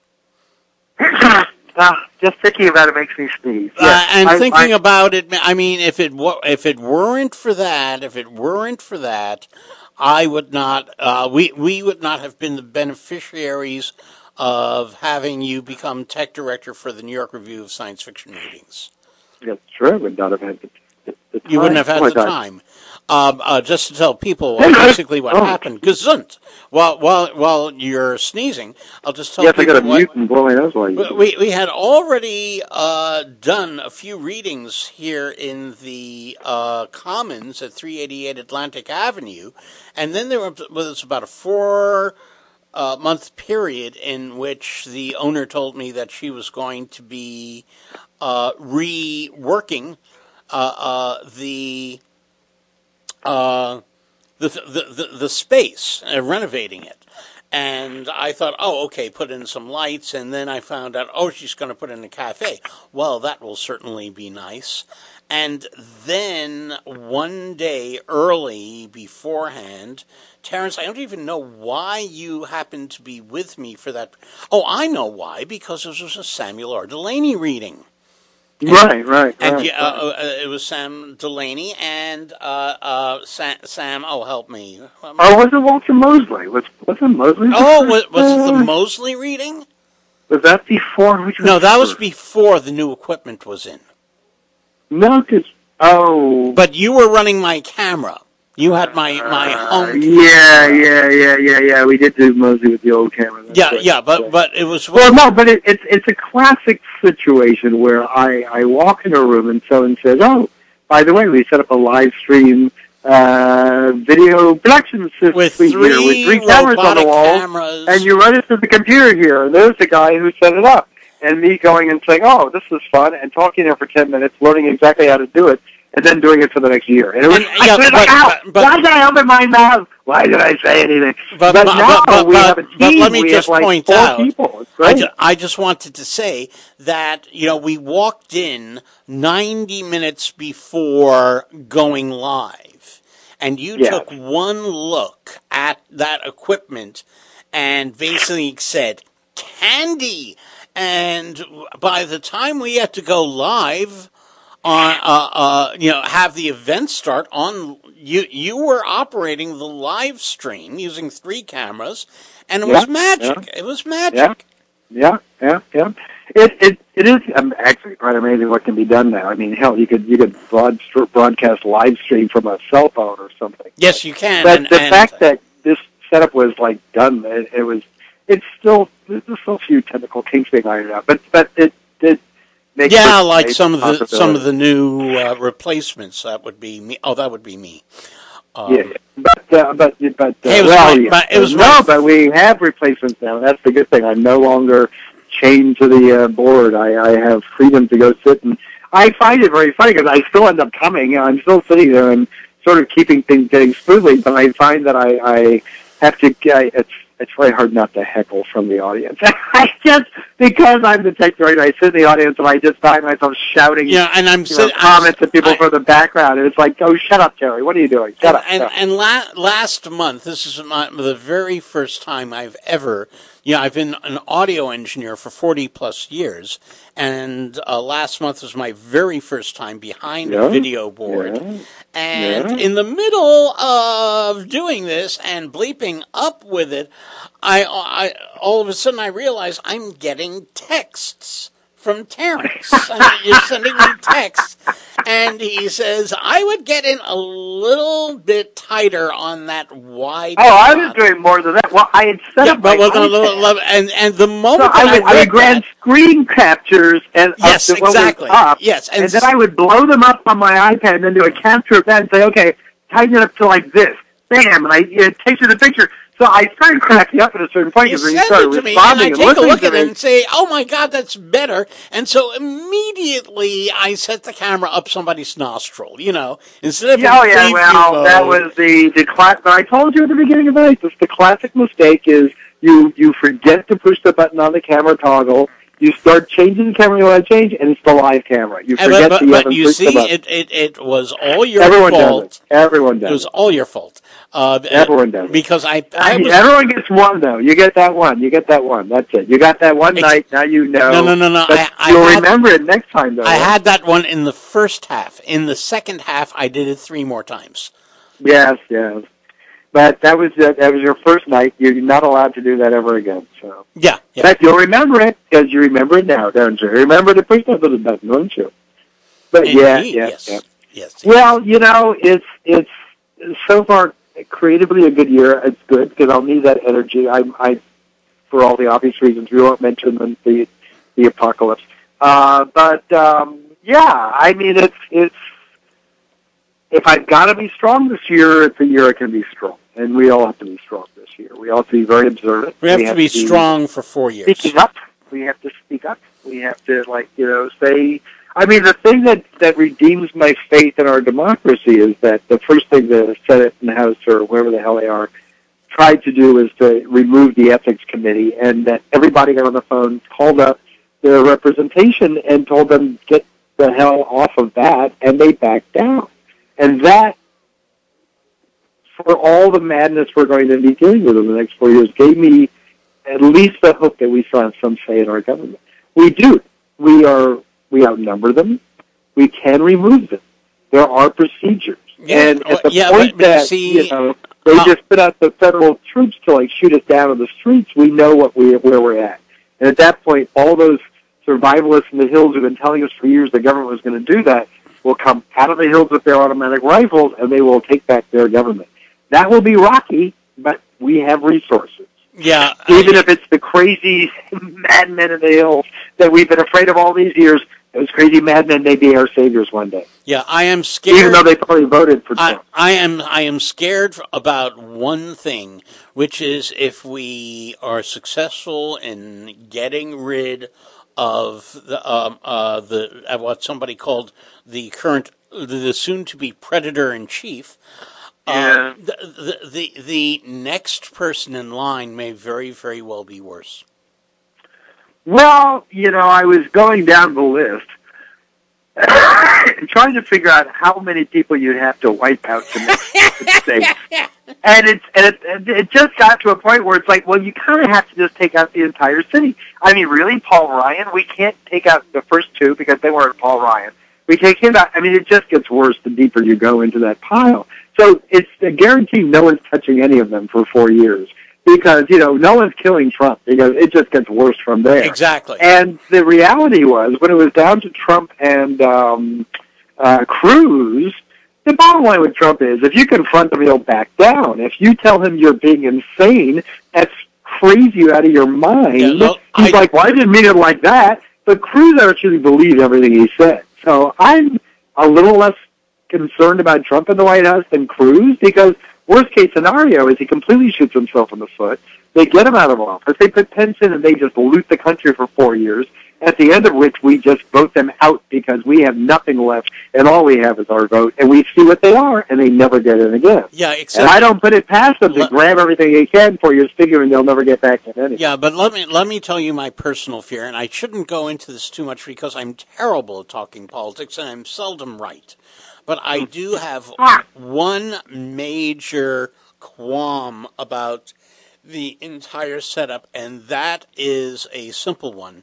Just thinking about it makes me sneeze. Thinking about it, I mean, if it weren't for that, I would not. We would not have been the beneficiaries of having you become tech director for the New York Review of Science Fiction Readings. That's true. I would not have had You wouldn't have had the time. Just to tell people basically what happened. Gesund. While you're sneezing, I'll just tell people. Yes, I got a mute and blow my nose while you. We had already done a few readings here in the Commons at 388 Atlantic Avenue, and then there was about a 4-month period in which the owner told me that she was going to be reworking the space, renovating it. And I thought, oh, okay, put in some lights, and then I found out, oh, she's going to put in a cafe. Well, that will certainly be nice. And then one day early beforehand, Terrence, I don't even know why you happened to be with me for that. Oh, I know why, because it was a Samuel R. Delany reading. Right. And it was Sam Delaney and Sam. Oh, help me! Was it Walter Mosley? Was it Mosley? Oh, was it the Mosley reading? Was that before? No, that was before the new equipment was in. No, But you were running my camera. You had my home. Yeah. We did do Mosley with the old camera. But it was. Well, no, but it's a classic situation where I walk in a room and someone says, "Oh, by the way, we set up a live stream video production system with three cameras on the wall, and you run it through the computer here, and there's the guy who set it up." And me going and saying, "Oh, this is fun," and talking there for 10 minutes, learning exactly how to do it. And then doing it for the next year. And it was why did I open my mouth? Why did I say anything? But now we have a team. But let me just point out, people. I just wanted to say that, we walked in 90 minutes before going live. And you took one look at that equipment and basically said, "Candy!" And by the time we had to go live, have the event start on. You were operating the live stream using 3 cameras, and it was magic. Yeah. It was magic. Yeah. It is actually quite amazing what can be done now. I mean, hell, you could broadcast live stream from a cell phone or something. Yes, you can. But the fact that this setup was done, there's still a few technical kinks being ironed out, but it like some of the new replacements. That would be me. Oh, that would be me. But we have replacements now. That's the good thing. I'm no longer chained to the board. I have freedom to go sit, and I find it very funny because I still end up coming. I'm still sitting there and sort of keeping things getting smoothly, but I find that I have to. It's very hard not to heckle from the audience. Because I'm the tech director, I sit in the audience and I just find myself shouting and I'm comments at people from the background, and it's like, "Oh, shut up, Terry! What are you doing? Shut up!" And last month, this is the very first time I've ever, I've been an audio engineer for 40+ years, and last month was my very first time behind a video board. And in the middle of doing this and bleeping up with it, I all of a sudden I realize I'm getting texts from Terrence. You're sending me texts, and he says, "I would get in a little bit tighter on that wide." Oh, I was doing more than that. Well, I had set up and the moment I would grab screen captures and exactly. And then I would blow them up on my iPad and then do a capture of that and say, "Okay, tighten it up to like this." Bam, and it takes you the picture. So I started cracking up at a certain point because you started responding and listening to me. I take a look at it and say, "Oh my God, that's better!" And so immediately I set the camera up somebody's nostril. Instead of that was the class. But I told you at the beginning of the night, the classic mistake is you forget to push the button on the camera toggle. You start changing the camera you want to change, and it's the live camera. You forget that you haven't pushed the button. It was all your fault. Everyone does it. It was all your fault. Everyone does it. Because everyone gets one, though. You get that one. That's it. You got that one night. Now you know. No. You'll remember it next time, though. I had that one in the first half. In the second half, I did it 3 more times. Yes. But that was your first night. You're not allowed to do that ever again. So But you'll remember it because you remember it now, don't you? Remember to push that little button, don't you? But yes. Yes. Well, it's so far creatively a good year. It's good because I'll need that energy. I for all the obvious reasons, we won't mention the apocalypse. Yeah, I mean, it's if I've got to be strong this year, it's a year I can be strong, and we all have to be strong this year. We all have to be very observant. We have to be strong for 4 years. Speaking up. We have to speak up. We have to, say. I mean, the thing that redeems my faith in our democracy is that the first thing the Senate and House, or wherever the hell they are, tried to do is to remove the ethics committee, and that everybody got on the phone, called up their representation, and told them, get the hell off of that, and they backed down. And that, for all the madness we're going to be dealing with in the next 4 years, gave me at least the hope that we still have some say in our government. We do. We outnumber them. We can remove them. There are procedures. Yeah, and at the point that, they just put out the federal troops to shoot us down in the streets, we know where we're at. And at that point, all those survivalists in the hills who've been telling us for years the government was going to do that will come out of the hills with their automatic rifles, and they will take back their government. That will be rocky, but we have resources. Yeah. Even if it's the crazy madmen in the hills that we've been afraid of all these years, those crazy madmen may be our saviors one day. Yeah, I am scared. Even though they probably voted for Trump. I am scared about one thing, which is if we are successful in getting rid of the what somebody called the soon-to-be predator-in-chief. Yeah. The next person in line may very, very well be worse. Well, I was going down the list and trying to figure out how many people you'd have to wipe out to make it safe. And it just got to a point where it's like, well, you kind of have to just take out the entire city. I mean, really, Paul Ryan? We can't take out the first two because they weren't Paul Ryan. We take him out. I mean, it just gets worse the deeper you go into that pile. So it's a guarantee no one's touching any of them for 4 years because, no one's killing Trump because it just gets worse from there. Exactly. And the reality was when it was down to Trump and Cruz, the bottom line with Trump is if you confront him, he'll back down. If you tell him you're being insane, that's crazy out of your mind. Yeah, he's like, well, I didn't mean it like that. But Cruz actually believed everything he said. So I'm a little less concerned about Trump in the White House than Cruz because worst case scenario is he completely shoots himself in the foot. They get him out of office. They put Pence in and they just loot the country for 4 years, at the end of which we just vote them out because we have nothing left and all we have is our vote and we see what they are and they never get in again. Yeah, exactly. And I don't put it past them to grab everything they can 4 years figuring they'll never get back in anything. Yeah, but let me tell you my personal fear, and I shouldn't go into this too much because I'm terrible at talking politics and I'm seldom right. But I do have one major qualm about the entire setup, and that is a simple one.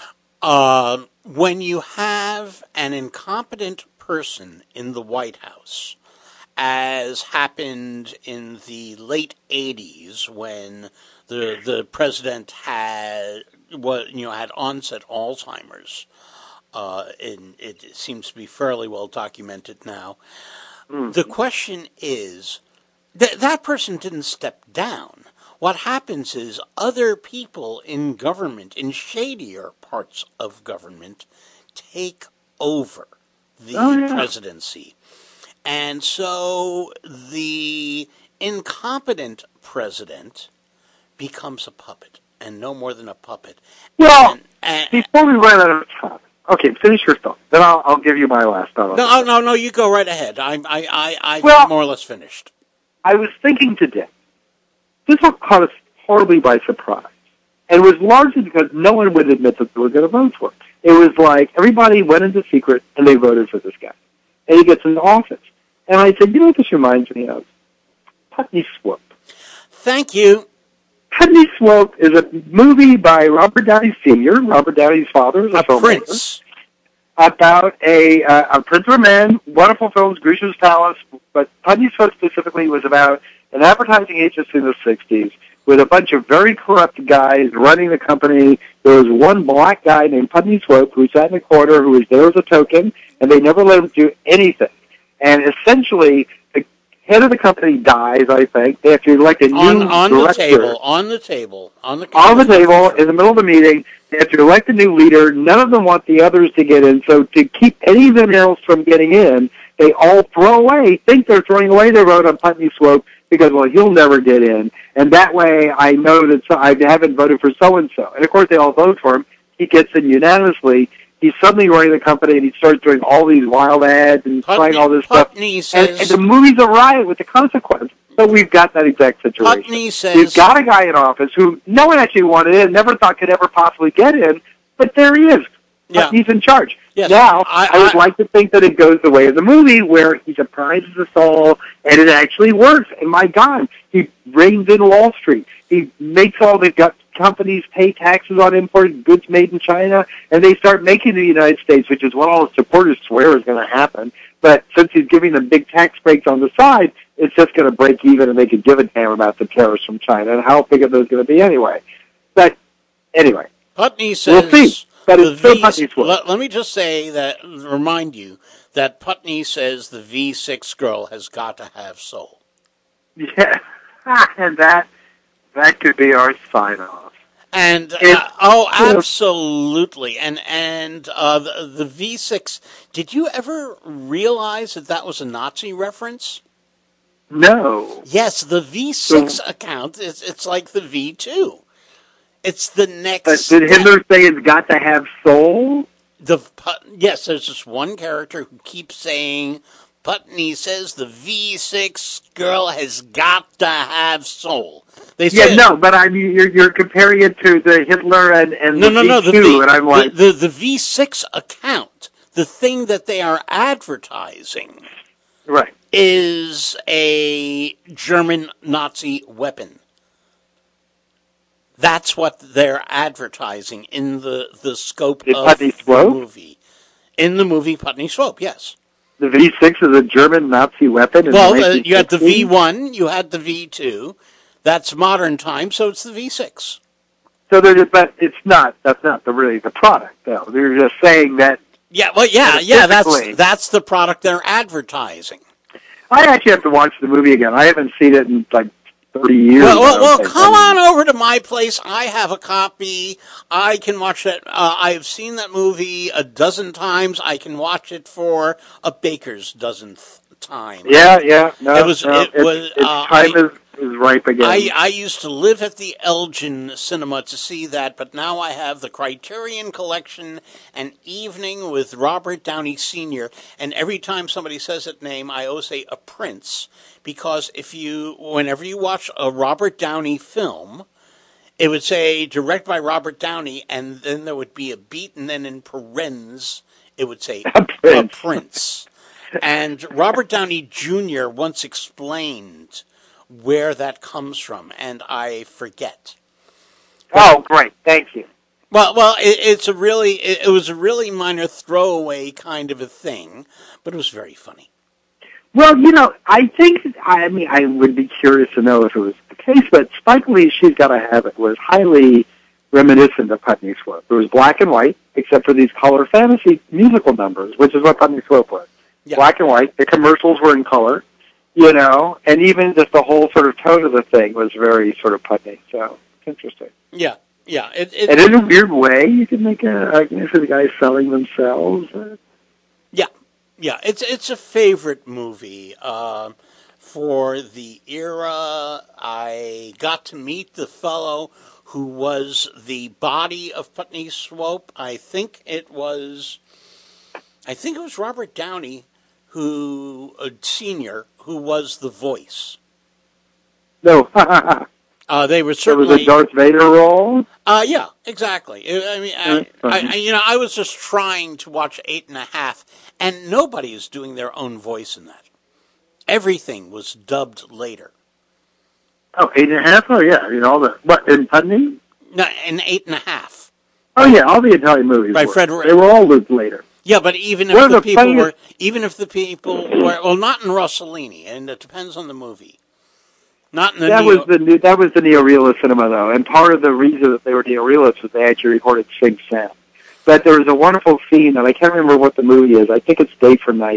When you have an incompetent person in the White House, as happened in the late 80s when the president had onset Alzheimer's, and it seems to be fairly well documented now. The question is, that person didn't step down. What happens is other people in government, in shadier parts of government, take over the presidency. And so the incompetent president becomes a puppet, and no more than a puppet. Well, before we run out of time, okay, finish your thought. Then I'll give you my last thought. No, you go right ahead. I'm more or less finished. I was thinking today, this all caught us horribly by surprise. And it was largely because no one would admit that they were going to vote for it. It was like everybody went into secret and they voted for this guy. And he gets into office. And I said, you know what this reminds me of? Putney Swope. Thank you. Putney Swope is a movie by Robert Downey Sr., Robert Downey's father, a prince. About a prince of a man, wonderful films, Grisham's Palace, but Putney Swope specifically was about an advertising agency in the 60s with a bunch of very corrupt guys running the company. There was one black guy named Putney Swope who sat in the corner who was there as a token, and they never let him do anything. And essentially, the head of the company dies, I think. They have to elect a new on director. On the table, in the middle of the meeting, they have to elect a new leader. None of them want the others to get in, so to keep anyone else from getting in, they all think they're throwing away their vote on Putney Swope because, well, he'll never get in. And that way I know that I haven't voted for so-and-so. And, of course, they all vote for him. He gets in unanimously. He's suddenly running the company, and he starts doing all these wild ads and trying all this stuff. And the movie's a riot with the consequence. So we've got that exact situation. Putney says... We've got a guy in office who no one actually wanted in, never thought could ever possibly get in, but there he is. Yeah. He's in charge. Yes. Now, I would like to think that it goes the way of the movie, where he surprises us all, and it actually works. And my God, he reins in Wall Street. He makes all the companies pay taxes on imported goods made in China, and they start making in the United States, which is what all his supporters swear is going to happen. But since he's giving them big tax breaks on the side, it's just going to break even, and they can give a damn about the tariffs from China, and how big are those going to be anyway? But anyway, Putney says... We'll see. But it's still Putney's work. Let me just remind you that Putney says the V6 girl has got to have soul. Yeah, and that could be our sign-off. And absolutely. And the V6. Did you ever realize that was a Nazi reference? No. Yes, the V6 account it's like the V2. It's the next. Did Hitler say it's got to have soul? Yes, there's this one character who keeps saying, Putney says the V6 girl has got to have soul. But I mean, you're comparing it to the Hitler and the V2, and I'm like... The V6 account, the thing that they are advertising, right, is a German Nazi weapon. That's what they're advertising in the scope of the movie. In the movie Putney Swope, yes. The V6 is a German Nazi weapon? You had the V1, you had the V2. That's modern time, so it's the V6. But it's not. That's not really the product, though. They're just saying that. Yeah, that's the product they're advertising. I actually have to watch the movie again. I haven't seen it in 30 years. Well, come on over to my place. I have a copy. I can watch it. I've seen that movie a dozen times. I can watch it for a baker's dozenth time. Yeah. No, time is ripe again. I used to live at the Elgin Cinema to see that, but now I have the Criterion Collection, An Evening with Robert Downey Sr., and every time somebody says that name, I always say a prince, because whenever you watch a Robert Downey film, it would say direct by Robert Downey, and then there would be a beat, and then in parens, it would say a prince. And Robert Downey Jr. once explained where that comes from, and I forget. Oh, great! Thank you. Well, it was a really minor throwaway kind of a thing, but it was very funny. Well, I would be curious to know if it was the case, but Spike Lee's She's Gotta Have It was highly reminiscent of Putney Swope. It was black and white, except for these color fantasy musical numbers, which is what Putney Swope was. Yeah. Black and white. The commercials were in color. And even just the whole sort of tone of the thing was very sort of Putney. So it's interesting. Yeah. And in a weird way, you can make a argument for the guys selling themselves. Yeah. It's a favorite movie for the era. I got to meet the fellow who was the body of Putney Swope. I think it was Robert Downey, Senior, who was the voice. No. They were certainly... It was a Darth Vader role? Yeah, exactly. I was just trying to watch 8½, and nobody is doing their own voice in that. Everything was dubbed later. Oh, 8½? Oh, yeah. What, in Putney? No, in 8½. Oh, yeah, all the Italian movies Frederick. They were all dubbed later. Yeah, but even if the people were, well, not in Rossellini, and it depends on the movie. Not in the that was the neorealist cinema, though, and part of the reason that they were neorealists was they actually recorded Sing Sam. But there was a wonderful scene, and I can't remember what the movie is. I think it's Day for Night,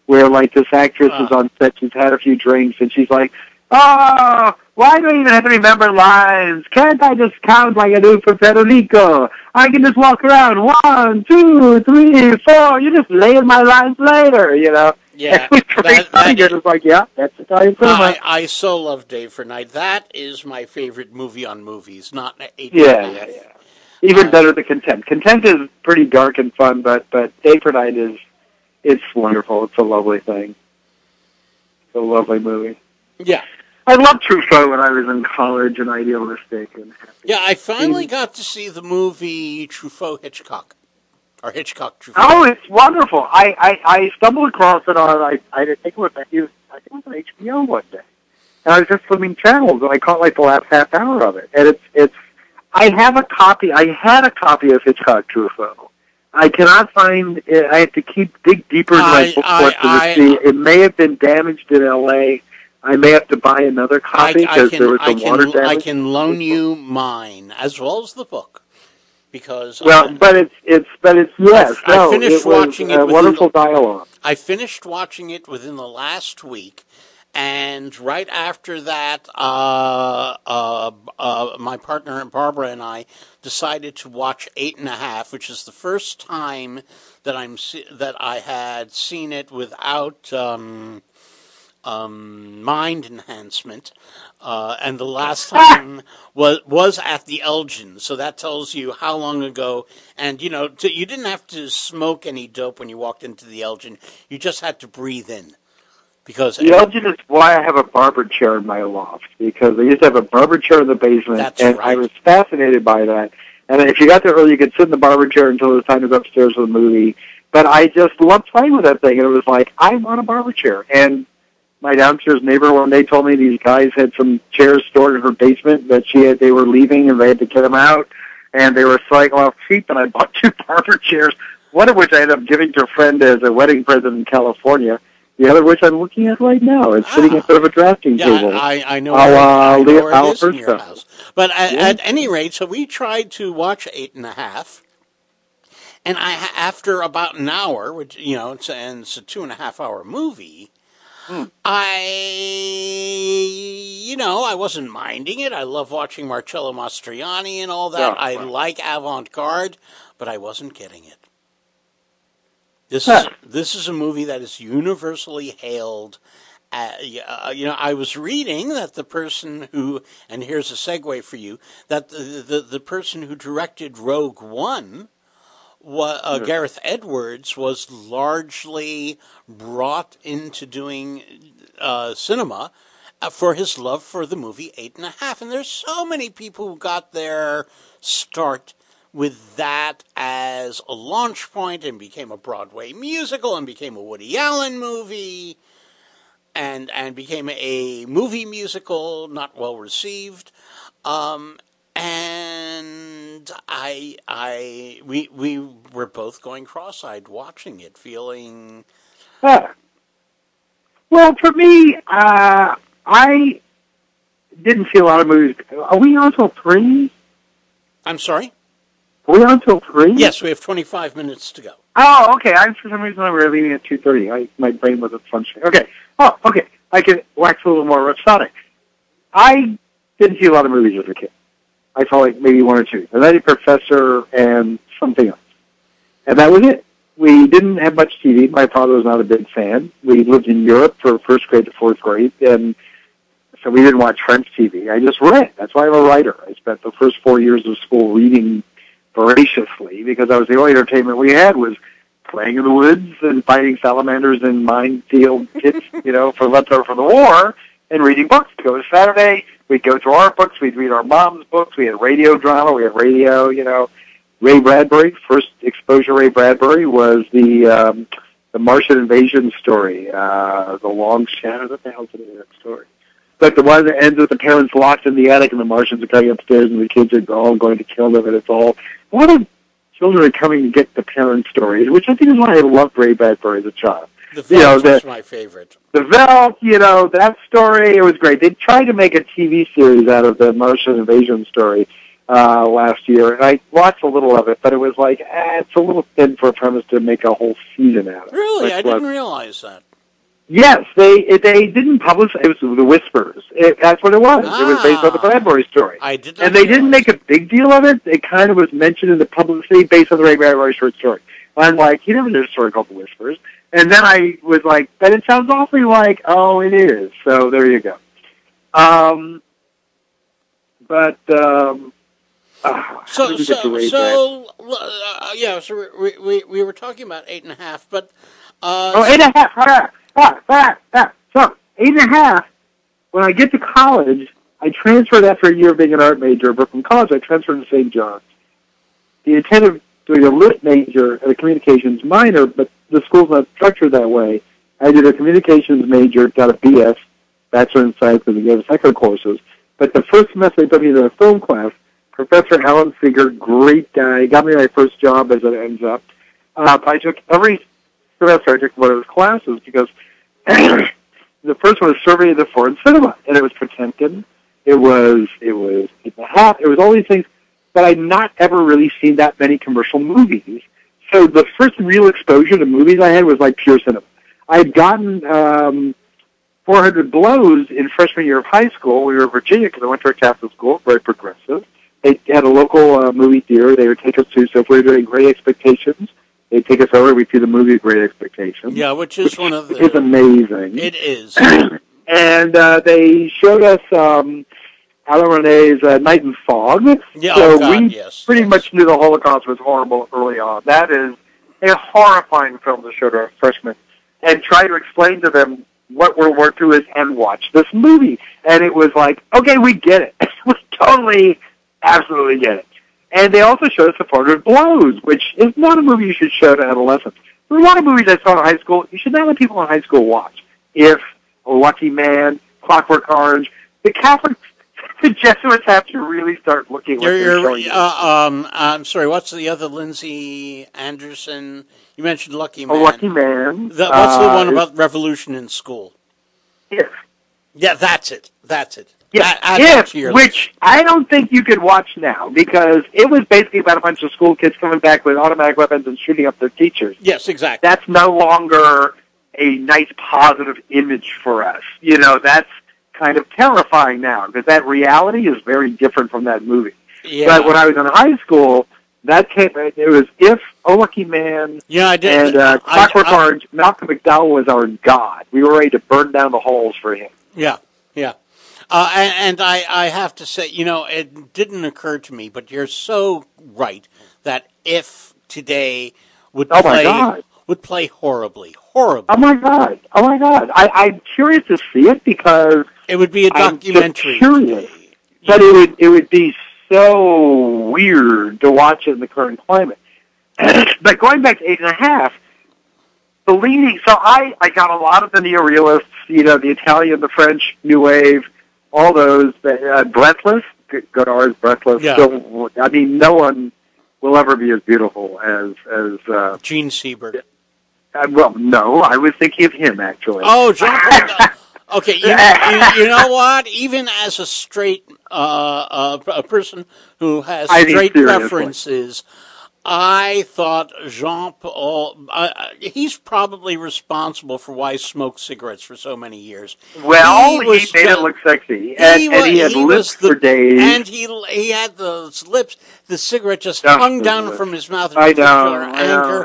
where like this actress is on set, she's had a few drinks, and she's like, "Oh, why do I even have to remember lines? Can't I just count like I do for Federico? I can just walk around, 1, 2, 3, 4. You just lay in my lines later, you know." Yeah, you're just like, yeah, that's Italian cinema. I so love Day for Night. That is my favorite movie on movies, not 8 Yeah. Even better than Contempt. Contempt is pretty dark and fun, but Day for Night it's wonderful. It's a lovely thing. It's a lovely movie. Yeah. I loved Truffaut when I was in college and idealistic and happy. Yeah, I finally got to see the movie Truffaut Hitchcock. Or Hitchcock Truffaut. Oh, it's wonderful. I stumbled across it on, I think it was on HBO one day. And I was just flipping channels, and I caught like the last half hour of it. And I had a copy of Hitchcock Truffaut. I cannot find it. I have to dig deeper into my booklet to see. It may have been damaged in L.A. I may have to buy another copy because there was some water damage. I can loan you mine, as well as the book. Because but I finished watching it. Wonderful dialogue. I finished watching it within the last week, and right after that, my partner Barbara and I decided to watch 8.5, which is the first time that I had seen it without mind enhancement, and the last time was at the Elgin, so that tells you how long ago. And you didn't have to smoke any dope when you walked into the Elgin; you just had to breathe in. Because the Elgin is why I have a barber chair in my loft, because I used to have a barber chair in the basement, and I was fascinated by that. And if you got there early, you could sit in the barber chair until it was time to go upstairs for the movie. But I just loved playing with that thing, and it was like, I want a barber chair. And my downstairs neighbor one day told me these guys had some chairs stored in her basement that they were leaving and they had to get them out, and they were selling off cheap, and I bought 2 barber chairs, one of which I ended up giving to a friend as a wedding present in California, the other which I'm looking at right now. It's sitting in front of a drafting table. I know where it is in your house. But at any rate, so we tried to watch 8.5, and after about an hour, which, it's a 2.5 hour movie, I wasn't minding it. I love watching Marcello Mastroianni and all that. Yeah, I like avant-garde, but I wasn't getting it. This is a movie that is universally hailed. I was reading that the person who, and here's a segue for you, that the person who directed Rogue One, Gareth Edwards, was largely brought into doing cinema for his love for the movie 8.5. And there's so many people who got their start with that as a launch point and became a Broadway musical and became a Woody Allen movie and became a movie musical, not well received. And we were both going cross-eyed watching it, feeling. Well, for me, I didn't see a lot of movies. Are we on till 3? I'm sorry? Are we on till 3? Yes, we have 25 minutes to go. Oh, okay. For some reason, we were leaving at 2:30. My brain wasn't functioning. Okay. Oh, okay. I can wax a little more rhapsodic. I didn't see a lot of movies as a kid. I saw like maybe 1 or 2. The Nutty Professor and something else. And that was it. We didn't have much TV. My father was not a big fan. We lived in Europe from 1st grade to 4th grade, and so we didn't watch French TV. I just read. That's why I'm a writer. I spent the first 4 years of school reading voraciously because that was the only entertainment we had was playing in the woods and fighting salamanders in minefield pits, for leftover from the war, and reading books. It was Saturday. We'd go through our books. We'd read our mom's books. We had radio drama. We had radio, Ray Bradbury, first exposure Ray Bradbury was the Martian invasion story, The Long Shadow. What the hell's the name of that story? But the one that ends with the parents locked in the attic and the Martians are coming upstairs and the kids are all going to kill them, and it's all, what if children are coming to get the parent stories, which I think is why I loved Ray Bradbury as a child. The Veldt was my favorite. The Veldt, that story, it was great. They tried to make a TV series out of the Martian invasion story last year, and I watched a little of it, but it was like, it's a little thin for a premise to make a whole season out of. Really? I didn't realize that. Yes, they didn't publish. It was The Whispers. That's what it was. It was based on the Bradbury story. I did not and they didn't realize. make a big deal of it. It kind of was mentioned in the publicity based on the Ray Bradbury short story. I'm like, he never did a story called The Whispers. And then I was like, but it sounds awfully like, oh, it is. So there you go. So we were talking about 8.5, but 8.5. So 8.5. When I get to college, I transferred after a year of being an art major, but from college I transferred to St. John's. The intent of doing a lit major and a communications minor, but the school's not structured that way. I did a communications major, got a BS, Bachelor in Science, because we gave us extra courses. But the first semester they put me in a film class. Professor Alan Seeger, great guy, got me my first job as it ends up. I took every semester I took one of his classes because the first one was Survey of the Foreign Cinema, and it was Potemkin. It was 8.5. It was all these things, but I'd not ever really seen that many commercial movies. So the first real exposure to movies I had was like pure cinema. I had gotten 400 Blows in freshman year of high school. We were in Virginia because I went to a Catholic school, very progressive. They had a local movie theater they would take us to, so if we were doing Great Expectations, they'd take us over, we'd see the movie Great Expectations. Yeah, which is one of the... Which is amazing. It is. And they showed us Alain René's Night and Fog. Yeah, so we pretty much knew the Holocaust was horrible early on. That is a horrifying film to show to our freshmen. And try to explain to them what World War II is and watch this movie. And it was like, okay, we get it. We totally, absolutely get it. And they also showed us The 400 Blows, which is not a movie you should show to adolescents. There are a lot of movies I saw in high school you should not let people in high school watch. If, A Lucky Man, Clockwork Orange, the Catholics, the Jesuits have to really start looking what they're showing you. I'm sorry, what's the other Lindsay Anderson? You mentioned Lucky Man. A Lucky Man. What's the one about revolution in school? If. Yeah, that's it. Yeah, which I don't think you could watch now because it was basically about a bunch of school kids coming back with automatic weapons and shooting up their teachers. Yes, exactly. That's no longer a nice positive image for us. You know, that's kind of terrifying now because that reality is very different from that movie. Yeah. But when I was in high school, it was If, A Lucky Man, yeah, I did. And Clockwork Orange. Malcolm McDowell was our god. We were ready to burn down the halls for him. Yeah. And I have to say, it didn't occur to me, but you're so right that If today would play horribly. Oh my god! I'm curious to see it because it would be a documentary. I'm curious, but it would be so weird to watch it in the current climate. But going back to 8.5, the leading. So I got a lot of the neorealists, the Italian, the French, New Wave, all those. Breathless, Godard's Breathless. Yeah. Still, I mean, no one will ever be as beautiful as Gene Seberg. Well, no, I was thinking of him actually. Oh, Jean. Okay, you know what? Even as a straight a person who has straight preferences, I thought Jean-Paul, he's probably responsible for why I smoked cigarettes for so many years. Well, he made it look sexy, and he had lips for days. And he had those lips, the cigarette just hung down from his mouth. I know.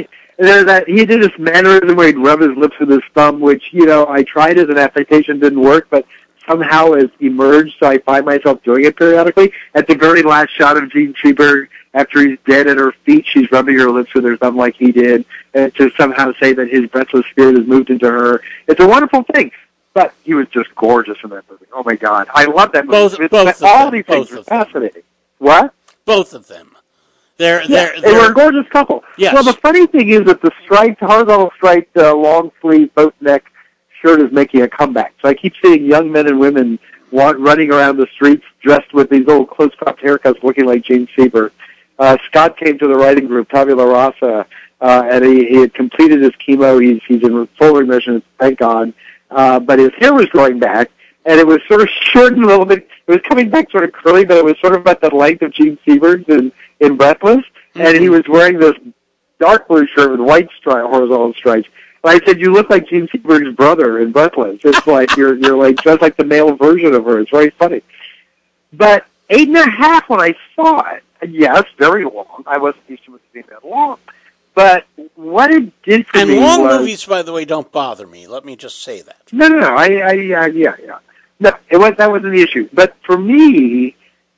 And he did this mannerism where he'd rub his lips with his thumb, which, I tried as an affectation, didn't work, but somehow has emerged, so I find myself doing it periodically. At the very last shot of Gene Seberg, after he's dead at her feet, she's rubbing her lips with her thumb like he did, and to somehow say that his breathless spirit has moved into her. It's a wonderful thing. But he was just gorgeous in that movie. Oh, my God. I love that movie. All these things are fascinating. What? Both of them. They were a gorgeous couple. Yes. Well, the funny thing is that the horizontal striped, long-sleeve, boat neck shirt is making a comeback. So I keep seeing young men and women running around the streets dressed with these little close-cropped haircuts looking like Gene Seberg. Scott came to the writing group, Tabula Rasa, and he had completed his chemo. He's in full remission, thank God. But his hair was growing back, and it was sort of shortened a little bit. It was coming back sort of curly, but it was sort of about the length of Gene Seberg's in Breathless. Mm-hmm. And he was wearing this dark blue shirt with white horizontal stripes. I said, you look like Gene Seberg's brother in Breathless. It's like you're like just like the male version of her. It's very funny. But 8.5 when I saw it, yes, very long. I wasn't used to it being that long. But what it did for me was... And long movies, by the way, don't bother me. Let me just say that. No. Yeah. No, that wasn't the issue. But for me,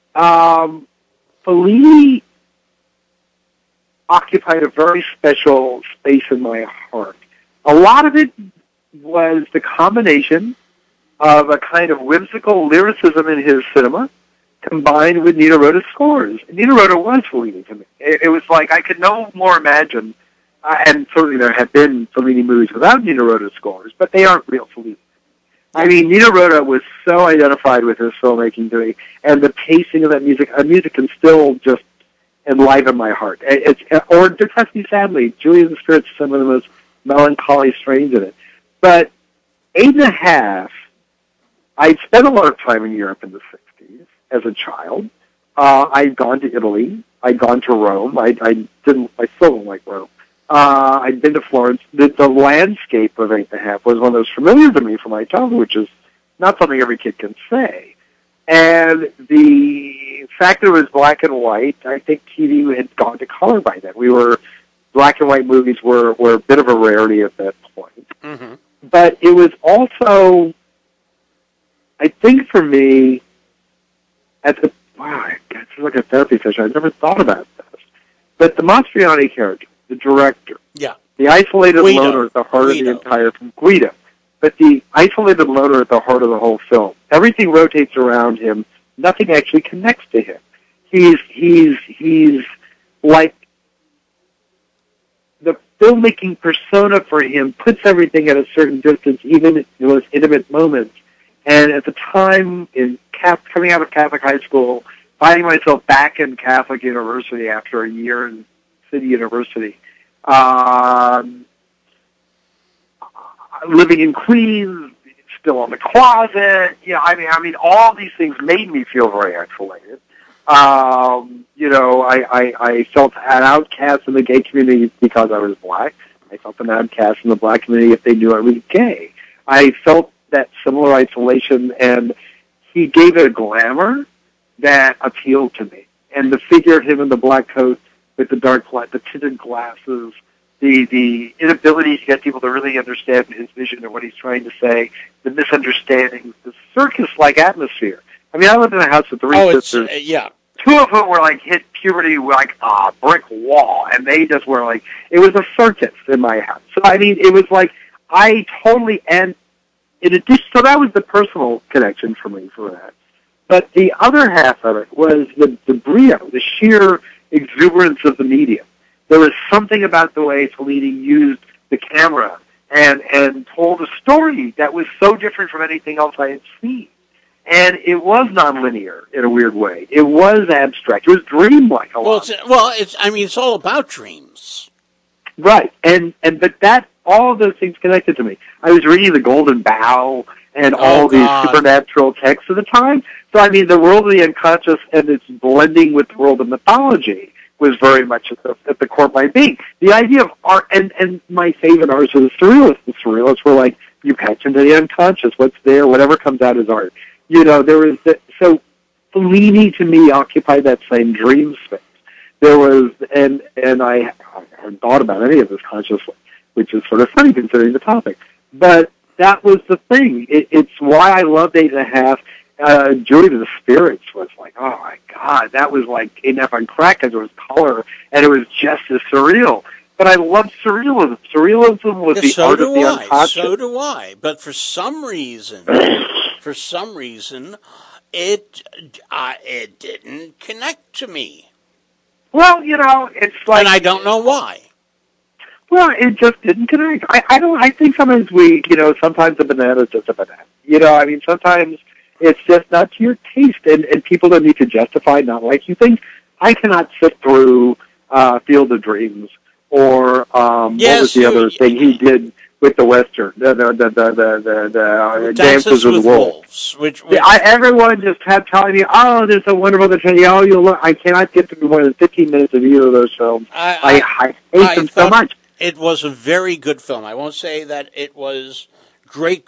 Fellini occupied a very special space in my heart. A lot of it was the combination of a kind of whimsical lyricism in his cinema combined with Nino Rota's scores. Nino Rota was Fellini to me. It was like I could no more imagine, and certainly there have been Fellini movies without Nino Rota's scores, but they aren't real Fellini. I mean, Nino Rota was so identified with his filmmaking to me, and the pacing of that music can still just enliven my heart. Or depress me sadly. Julian the Spirit's some of the most melancholy strains in it. But 8.5, I'd spent a lot of time in Europe in the 60s as a child. I'd gone to Italy. I'd gone to Rome. I still don't like Rome. I'd been to Florence. The landscape of 8.5 was one that was familiar to me from my childhood, which is not something every kid can say. And the fact that it was black and white, I think TV had gone to color by then. Black and white movies were a bit of a rarity at that point. Mm-hmm. But it was also, I think for me, wow, it's like a therapy session. I've never thought about this. But the Mastroianni character, the director, the isolated loner at the heart of the entire film, Guido, but the isolated loner at the heart of the whole film. Everything rotates around him. Nothing actually connects to him. He's like the filmmaking persona for him puts everything at a certain distance, even in the most intimate moments. And at the time, coming out of Catholic high school, finding myself back in Catholic university after a year in City University, living in Queens, still in the closet. I mean, all these things made me feel very isolated. I felt an outcast in the gay community because I was black. I felt an outcast in the black community if they knew I was gay. I felt that similar isolation, and he gave it a glamour that appealed to me. And the figure of him in the black coat with the tinted glasses, the inability to get people to really understand his vision or what he's trying to say, the misunderstandings, the circus-like atmosphere. I mean, I lived in a house with three sisters. Two of them were like hit puberty like a brick wall, and they just were like, it was a circus in my house. So, I mean, it was like, I totally, and in addition, so that was the personal connection for me for that. But the other half of it was the brio, the sheer exuberance of the medium. There was something about the way Fellini used the camera and told a story that was so different from anything else I had seen. And it was nonlinear in a weird way. It was abstract. It was dreamlike a lot. It's all about dreams. Right. But all of those things connected to me. I was reading The Golden Bough and all these supernatural texts of the time. So, I mean, the world of the unconscious and its blending with the world of mythology was very much at the core of my being. The idea of art, and my favorite artists were the surrealists. The surrealists were like, you catch into the unconscious, what's there, whatever comes out is art. So Fellini to me occupied that same dream space. There was, and I hadn't thought about any of this consciously, which is sort of funny considering the topic. But that was the thing. It's why I loved 8.5. Julie to the Spirits was like, oh my God, that was like 8.5 on crack because there was color and it was just as surreal. But I loved surrealism. Surrealism was the art of the unconscious. So do I. But for some reason, it didn't connect to me. Well, it's like, and I don't know why. Well, it just didn't connect. I think sometimes sometimes a banana is just a banana. I mean, sometimes it's just not to your taste, and people don't need to justify not liking things. I cannot sit through Field of Dreams or what was the other thing he did with the Western, the Dances with Wolves. Everyone just kept telling me, oh, there's a wonderful tragedy. Oh, I cannot get through more than 15 minutes of either of those films. I hate them so much. It was a very good film. I won't say that it was great,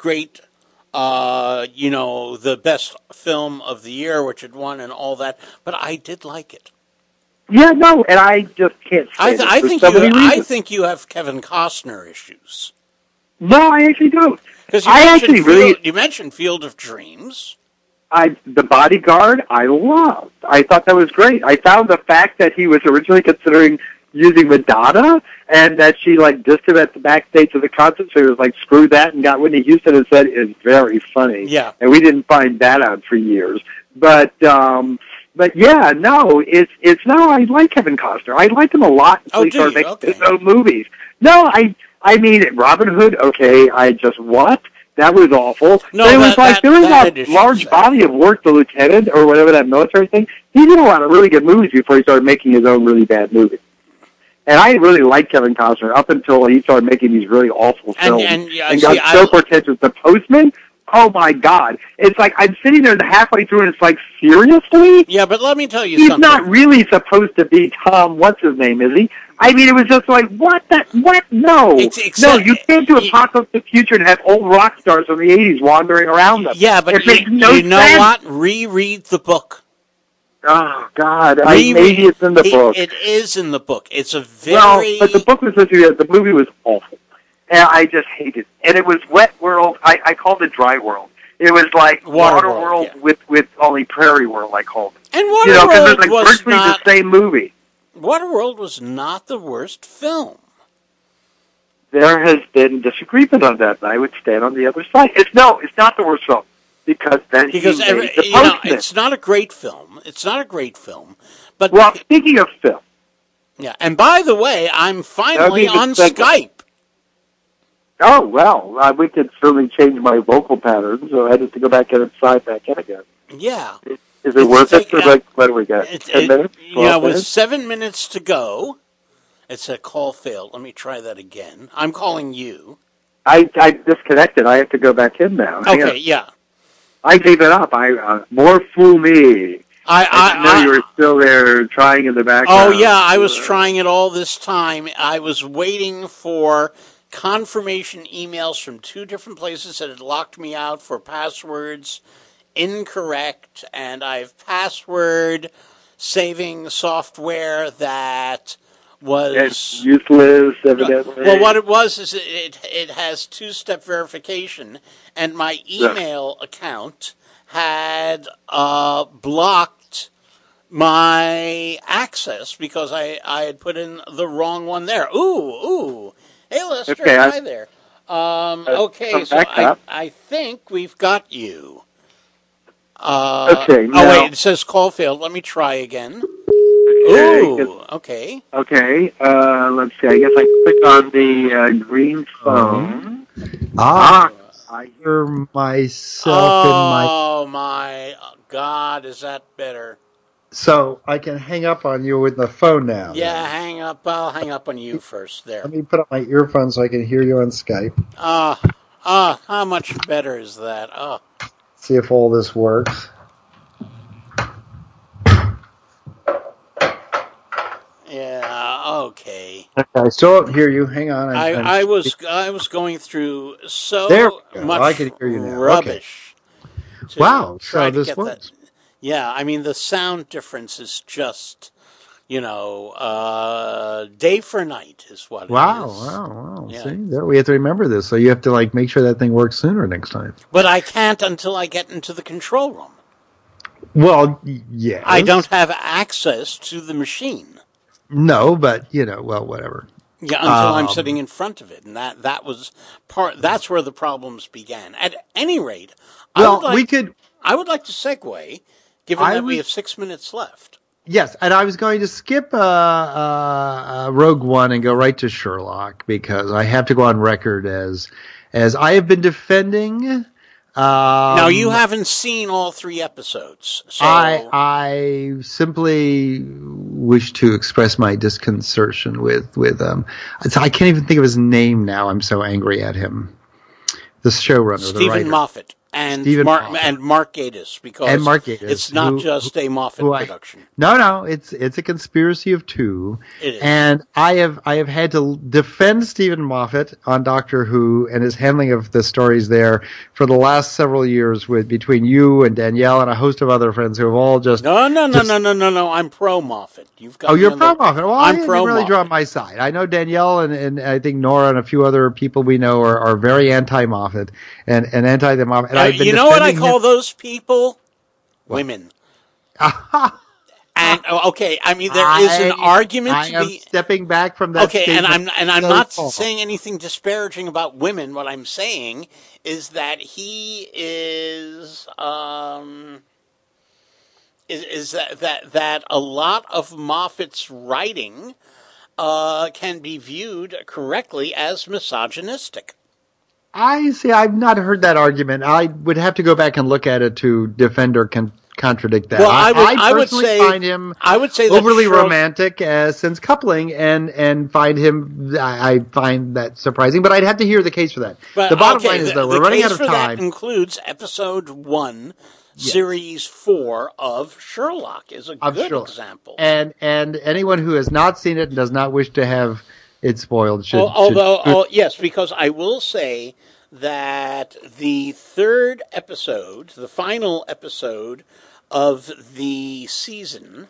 the best film of the year, which it won and all that, but I did like it. Yeah, no, and I just can't stand it for so many reasons. I think you have Kevin Costner issues. No, I actually don't. Because you mentioned Field of Dreams. The Bodyguard, I loved. I thought that was great. I found the fact that he was originally considering using Madonna, and that she dissed him at the backstage of the concert, so he was like, screw that, and got Whitney Houston and said, is very funny. Yeah. And we didn't find that out for years. But yeah, no, I like Kevin Costner. I like him a lot until he started making his own movies. No, I mean, Robin Hood, okay, what? That was awful. No, but it was there was that large body of work, The Lieutenant, or whatever, that military thing. He did a lot of really good movies before he started making his own really bad movies. And I really liked Kevin Costner up until he started making these really awful films and got so pretentious. The Postman, oh my God. It's like I'm sitting there halfway through and it's like, seriously? Yeah, but let me tell you something. He's not really supposed to be Tom, what's his name, is he? I mean, it was just like, what? No. No, you can't do Apocalyptic Future and have old rock stars from the 80s wandering around them. Yeah, but you know what? Reread the book. Oh, God. Maybe it's in the book. It is in the book. It's a very... Well, but the book was the movie was awful. And I just hated it. And it was Wet World. I called it Dry World. It was like Water World yeah. with only Prairie World, I called it. And Water World was virtually the same movie. Waterworld was not the worst film. There has been disagreement on that, and I would stand on the other side. It's not the worst film. Because it's not a great film. It's not a great film. But speaking of film. Yeah, and by the way, I'm finally on Skype. Oh, well, we could certainly change my vocal patterns, so I had to go back in and sign back in again. Yeah. Is it worth it? What do we got? 10 minutes? With 7 minutes to go, it said call failed. Let me try that again. I'm calling you. I disconnected. I have to go back in now. Okay, yeah. I gave it up. More fool me. I know you were still there trying in the background. Oh, yeah, I was trying it all this time. I was waiting for confirmation emails from 2 different places that had locked me out for passwords incorrect, and I've password saving software that was... It's useless, evidently. Well, what it was is it has 2-step verification, and my email account had blocked my access because I had put in the wrong one there. Ooh. Hey, Lester, hi there. Okay, so I think we've got you. Okay. Now, wait, it says call failed. Let me try again. Ooh, okay. Okay, let's see. I guess I click on the green phone. I hear myself in my... Oh, my God, is that better? So I can hang up on you with the phone now. Yeah, hang up. I'll hang up on you first there. Let me put up my earphones so I can hear you on Skype. How much better is that? See if all this works. Yeah, okay. I still don't hear you. Hang on. I was going through much I can hear you now. Rubbish. Okay. Wow, so this works. Yeah, I mean, the sound difference is just, day for night is what it is. Wow. Yeah. See, we have to remember this. So you have to make sure that thing works sooner next time. But I can't until I get into the control room. Well, yes. I don't have access to the machine. No, but, whatever. Yeah, until I'm sitting in front of it. And that's where the problems began. At any rate, I would like to segue, given that we have 6 minutes left. Yes, and I was going to skip Rogue One and go right to Sherlock, because I have to go on record as I have been defending... now, you haven't seen all 3 episodes. So I simply wish to express my disconcertion with I can't even think of his name now. I'm so angry at him. The showrunner, Stephen Moffat. And Stephen Mark Moffat. and Mark Gatiss, because And Mark Gatiss, it's not just a Moffat production. No, it's a conspiracy of two. It is. And I have had to defend Stephen Moffat on Doctor Who and his handling of the stories there for the last several years between you and Danielle and a host of other friends who have all just No. I'm pro Moffat. You're pro Moffat. Well, I'm pro you really Moffat. draw my side. I know Danielle and I think Nora and a few other people we know are very anti-Moffat and anti the Moffat. And I've been you know what I defending call him. those people? Women. And okay, I mean there is an argument I to am be stepping back from that. okay, and I'm so not far. saying anything disparaging about women. What I'm saying is that he is that a lot of Moffat's writing can be viewed correctly as misogynistic. I see. I've not heard that argument. I would have to go back and look at it to defend or contradict that. Well, I personally find him overly romantic since coupling, and find him. I find that surprising, but I'd have to hear the case for that. But, the bottom line is, though, we're running out of time. The case for that includes episode 1, series 4 of Sherlock is a good example. And anyone who has not seen it and does not wish to have it spoiled should. Yes, because I will say that the third episode, the final episode of the season,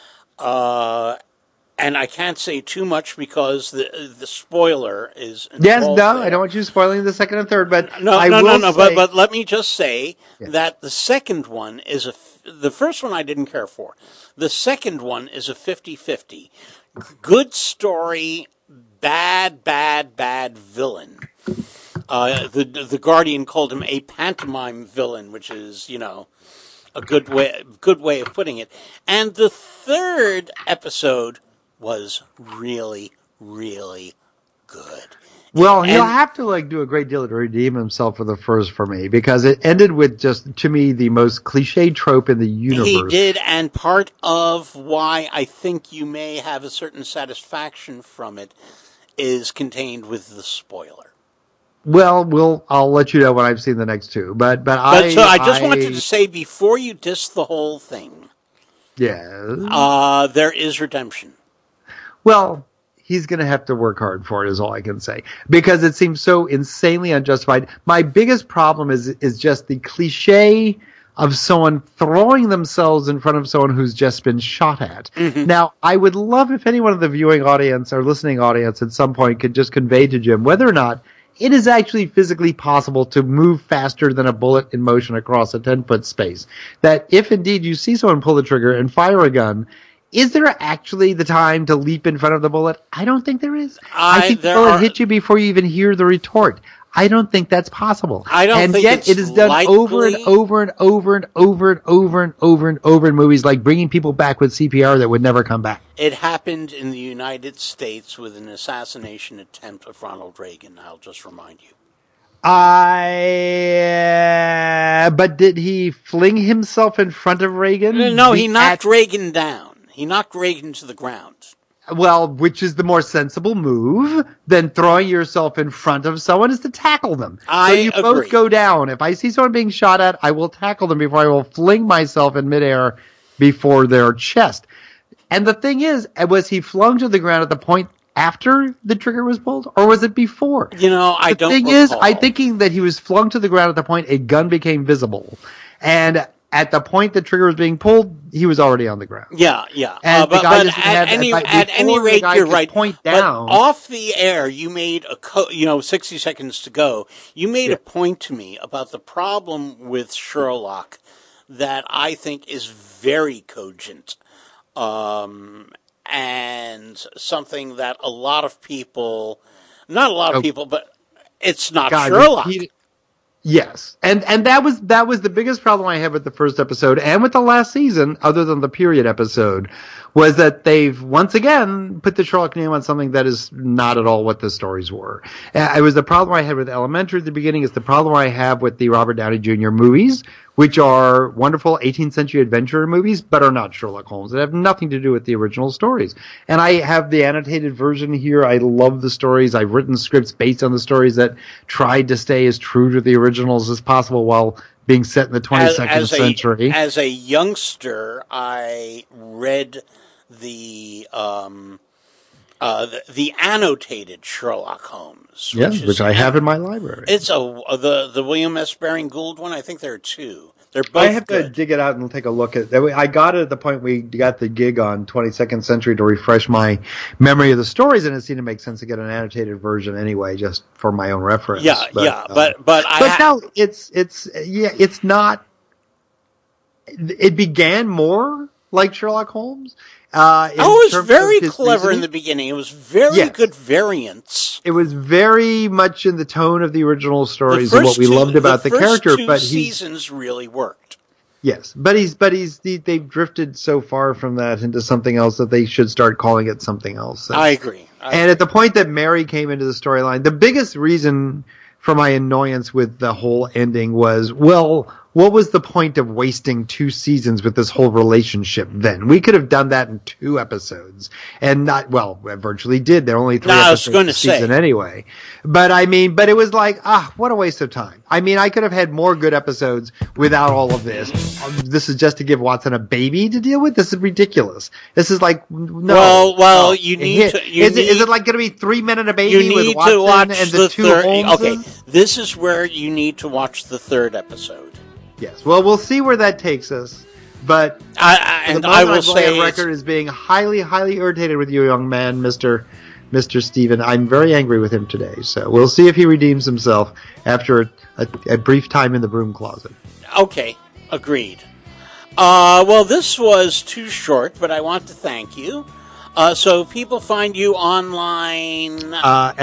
and I can't say too much because the spoiler is involved. Yes, no, I don't want you spoiling the second and third, but no. Say, but let me just say that the second one is the first one I didn't care for. The second one is a 50-50. Good story, bad villain. The Guardian called him a pantomime villain, which is, a good way of putting it. And the third episode was really, really good. Well, he'll have to do a great deal to redeem himself for the first for me, because it ended with just, to me, the most cliche trope in the universe. He did, and part of why I think you may have a certain satisfaction from it is contained with the spoiler. Well, I'll let you know when I've seen the next two. But I just wanted to say before you diss the whole thing. Yeah. There is redemption. Well, he's going to have to work hard for it, is all I can say, because it seems so insanely unjustified. My biggest problem is just the cliche of someone throwing themselves in front of someone who's just been shot at. Mm-hmm. Now, I would love if anyone in the viewing audience or listening audience at some point could just convey to Jim whether or not it is actually physically possible to move faster than a bullet in motion across a 10-foot space. That if indeed you see someone pull the trigger and fire a gun, is there actually the time to leap in front of the bullet? I don't think there is. I think the bullet hit you before you even hear the retort. I don't think that's possible. And yet it is done over and over and over and over and over and over and over in movies, like bringing people back with CPR that would never come back. It happened in the United States with an assassination attempt of Ronald Reagan, I'll just remind you. But did he fling himself in front of Reagan? No, he knocked Reagan down. He knocked Reagan to the ground. Well, which is the more sensible move than throwing yourself in front of someone is to tackle them. So you both go down. If I see someone being shot at, I will tackle them before I will fling myself in midair before their chest. And the thing is, was he flung to the ground at the point after the trigger was pulled, or was it before? I don't recall. The thing is, I'm thinking that he was flung to the ground at the point a gun became visible. And at the point the trigger was being pulled, he was already on the ground. Yeah. And but at any rate, you're right. Point down. But off the air, you made 60 seconds to go. You made a point to me about the problem with Sherlock that I think is very cogent, and something that a lot of people, not a lot of people, but it's not Sherlock. Yes, and that was the biggest problem I had with the first episode and with the last season, other than the period episode, was that they've once again put the Sherlock name on something that is not at all what the stories were. It was the problem I had with Elementary at the beginning. It's the problem I have with the Robert Downey Jr. movies, which are wonderful 18th century adventure movies, but are not Sherlock Holmes. That have nothing to do with the original stories. And I have the annotated version here. I love the stories. I've written scripts based on the stories that tried to stay as true to the originals as possible while being set in the 22nd century. As a youngster, I read the annotated Sherlock Holmes. Which I have in my library. It's the William S. Baring Gould one. I think there are two. They're both I have good. to dig it out and take a look at it. I got it at the point we got the gig on 22nd Century to refresh my memory of the stories, and it seemed to make sense to get an annotated version anyway, just for my own reference. But it's not. It began more like Sherlock Holmes. It was very clever in the beginning. It was very good variants. It was very much in the tone of the original stories and what we loved about the character. But seasons really worked. Yes, but they've drifted so far from that into something else that they should start calling it something else. I agree. At the point that Mary came into the storyline, the biggest reason for my annoyance with the whole ending was, well, what was the point of wasting 2 seasons with this whole relationship then? We could have done that in 2 episodes. And I virtually did. There are only 3 episodes a season anyway. But it was like, what a waste of time. I mean, I could have had more good episodes without all of this. This is just to give Watson a baby to deal with? This is ridiculous. This is like, no. Well, you need to... Is it like going to be 3 men and a baby with Watson and the 2 Holmeses? Okay, this is where you need to watch the 3rd episode. Yes. Well, we'll see where that takes us. But I will say, record is being highly, highly irritated with you, young man, Mr. Stephen. I'm very angry with him today. So we'll see if he redeems himself after a brief time in the broom closet. Okay. Agreed. Well, this was too short, but I want to thank you. So people find you online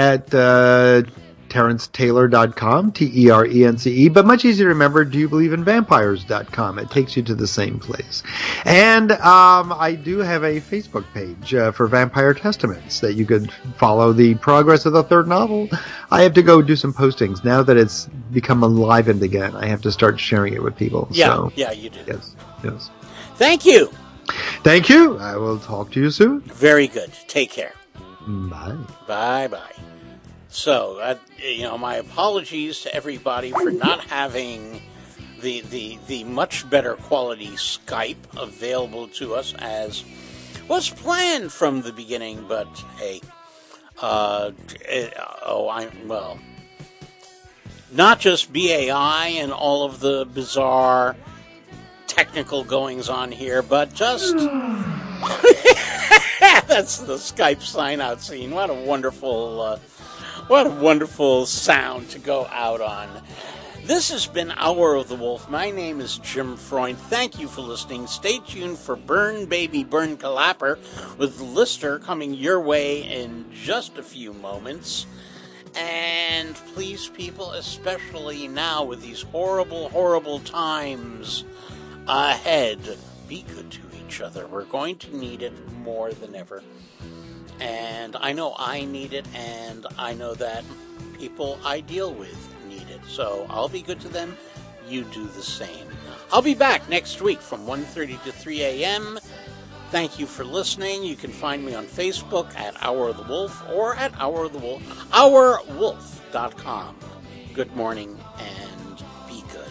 at TerenceTaylor.com, TERENCE, but much easier to remember, DoYouBelieveInVampires.com. It takes you to the same place. And I do have a Facebook page for Vampire Testaments that you could follow the progress of the 3rd novel. I have to go do some postings. Now that it's become enlivened again, I have to start sharing it with people. Yeah, you do. Yes. Thank you. Thank you. I will talk to you soon. Very good. Take care. Bye. Bye-bye. So, my apologies to everybody for not having the much better quality Skype available to us as was planned from the beginning, but hey, not just BAI and all of the bizarre technical goings on here, but just that's the Skype sign-out scene. What a wonderful sound to go out on. This has been Hour of the Wolf. My name is Jim Freund. Thank you for listening. Stay tuned for Burn Baby Burn Clapper with Lister coming your way in just a few moments. And please, people, especially now with these horrible, horrible times ahead, be good to each other. We're going to need it more than ever. And I know I need it, and I know that people I deal with need it. So I'll be good to them. You do the same. I'll be back next week from 1:30 to 3 a.m. Thank you for listening. You can find me on Facebook at Hour of the Wolf or at hourwolf.com. Good morning and be good.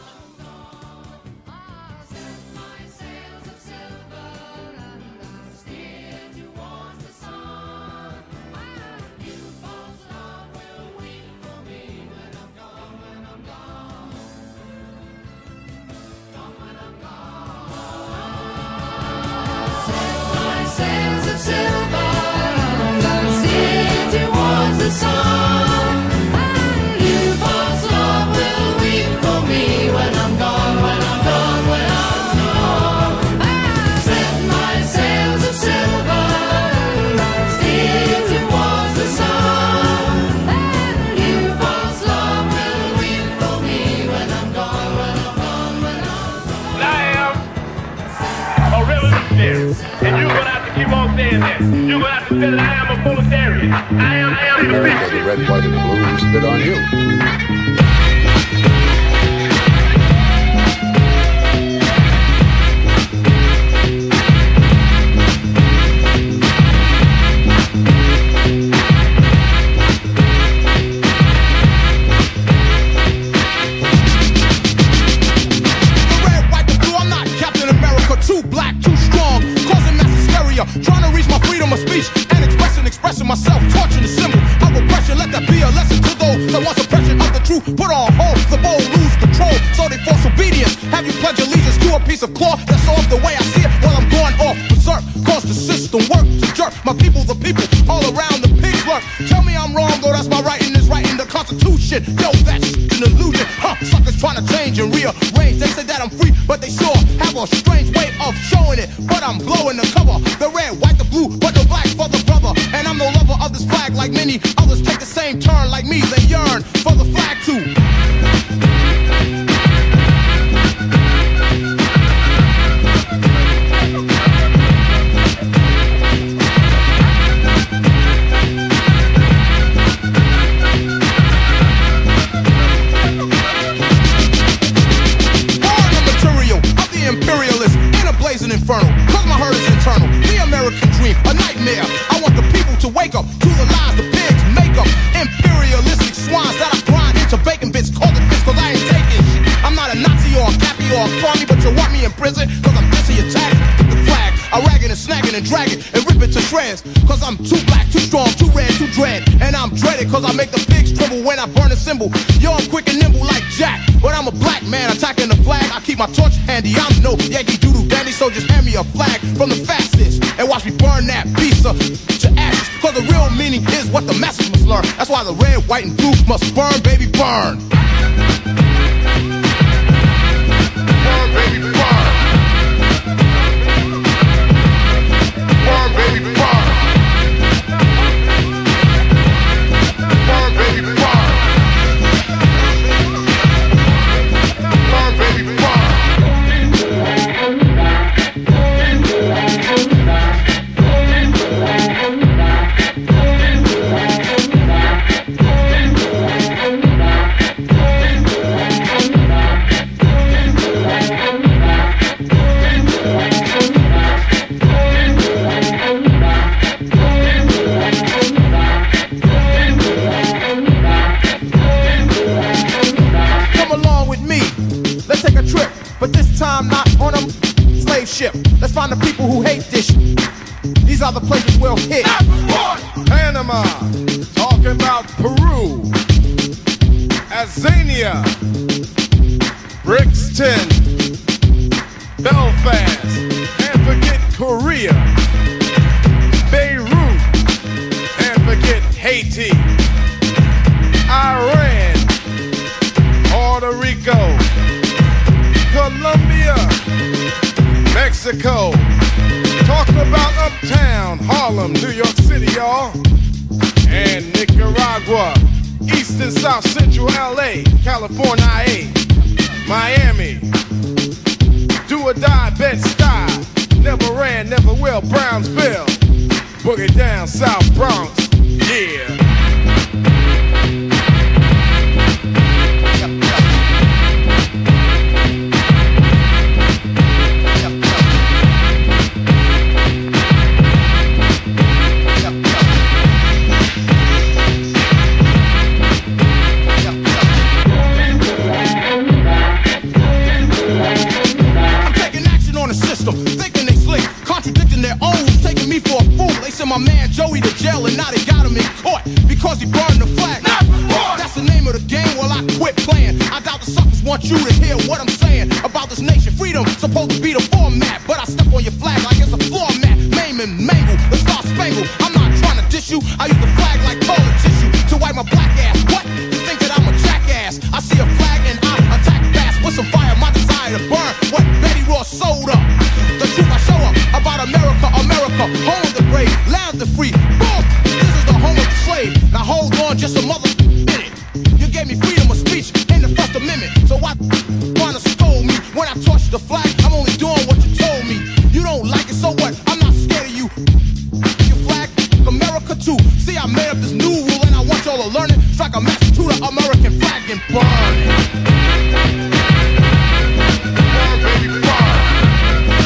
You're going to have to say that I am a proletarian. I am the The red, white, and blue spit on you. Virginia, trying to reach my freedom of speech and expressing myself, torching the symbol of oppression. Let that be a lesson to those that want suppression of the truth. Put on hold, the bold lose control, so they force obedience. Have you pledge allegiance to a piece of cloth that's off the way I see it while I'm going off berserk? Cause the system work to jerk my people, the people all around the pig clerk. Tell me I'm wrong, though that's my writing is writing the Constitution. Yo, that's an illusion. Suckers trying to change and rearrange. They say that I'm free, but they sure have a strange way of showing it. But I'm blowing the cover, the red, white, the blue, but the black for the brother. And I'm no lover of this flag like many others take the same turn like me. They yearn for the flag too. Imperialist in a blazing inferno, cause my hurt is internal. The American dream, a nightmare. I want the people to wake up to the lies the pigs make up. Imperialistic swines that I grind into bacon bits. Call it bits cause I ain't taking shit. I'm not a Nazi or a Cappy or a crummy, but you want me in prison cause I'm busy attacking the flag. I rag it and snag it and drag it and rip it to shreds. Cause I'm too black, too strong, too red, too dread. And I'm dreaded cause I make the pigs tremble when I burn a symbol. Yo, I'm quick and nimble like Jack, but I'm a black man attacking the flag. I keep my torch handy, I'm no Yankee Doodle Dandy, so just hand me a flag from the fastest and watch me burn that beast to ashes. Cause the real meaning is what the masses must learn. That's why the red, white, and blue must burn, baby, burn. Burn, baby, burn. Burn, baby, burn. Burn, baby, burn. Burn, baby, burn. But this time not on a slave ship. Let's find the people who hate this shit. These are the places we'll hit. Panama, talking about Peru, Azania, Brixton, Belfast, and forget Korea, Beirut, and forget Haiti, Iran, Puerto Rico, Colombia, Mexico, talking about Uptown, Harlem, New York City, y'all, and Nicaragua, East and South Central LA, California, Miami, do or die, Bed-Stuy, never ran, never will, Brownsville, boogie down, South Bronx, yeah. Thinking they slick, contradicting their own, taking me for a fool. They sent my man Joey to jail and now they got him in court because he burned the flag. That's the name of the game. Well, I quit playing. I doubt the suckers want you to hear what I'm saying about this nation. Freedom supposed to be the format, but I step on your flag like it's a floor mat. Maim and mangle the Star Spangled. I'm not trying to diss you. I use the flag like toilet tissue to wipe my black ass. What? You think that I'm a jackass? I see a flag and I attack fast with some fire. My desire to burn what Betty Ross sold up. The truth I show up about America, America, home of the brave, land of the free. Boom! This is the home of the slave. Now hold on just a mother minute. You gave me freedom of speech in the First Amendment. So why wanna scold me when I torch the flag? I'm only doing what you told me. You don't like it, so what? I'm not scared of you. Your flag, America too. See, I made up this new rule and I want y'all to learn it. Strike a match to the American flag and burn it. Burn, baby, burn.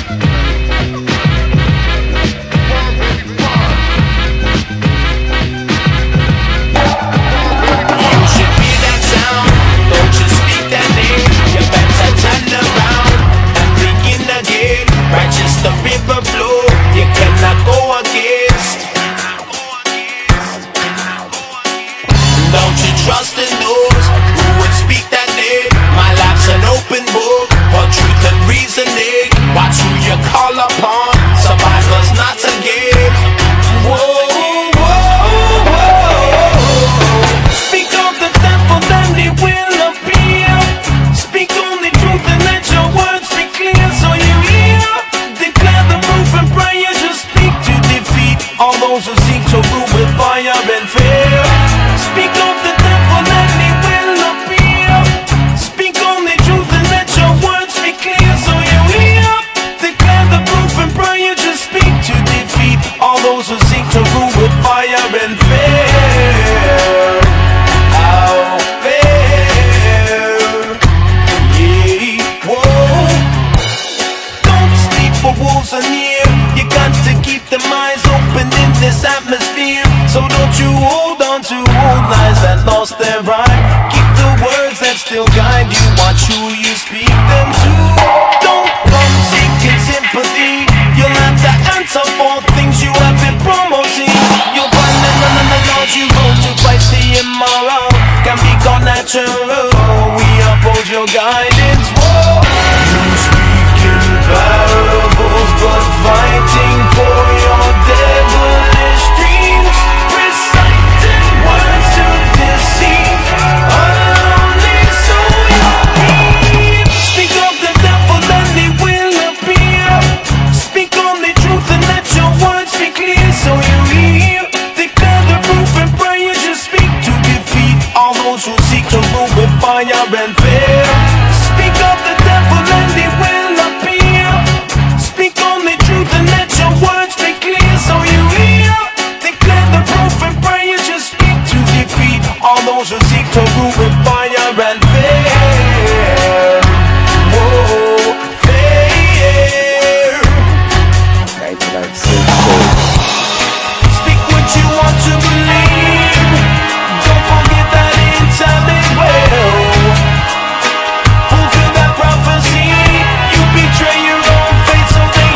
troubles are near. You got to keep the minds open in this atmosphere. So don't you hold on to old lies that lost their rhyme. Keep the words that still guide you. Watch who you speak them to. Don't come seeking sympathy. You'll have to answer for things you have been promoting. You'll find that none of the laws you wrote to fight the immoral can be called natural. We oppose your guidance. Whoa. You speak in parables, but fighting for your devilish dreams. Reciting words to deceive. Only so you hear. Speak of the devil and he will appear. Speak only truth and let your words be clear so you hear. Declare the proof and prayer you speak to defeat all those who seek to rule with fire and fear. Speak of the devil and he will appear. Speak only truth and let your words be clear so you hear. Declare the proof and prayer you speak to defeat all those who seek to rule with fire and fear. Whoa, fear. 99 Cent Show. Speak what you want to believe. Don't forget that in time it will fulfill that prophecy. You betray your own fate, so they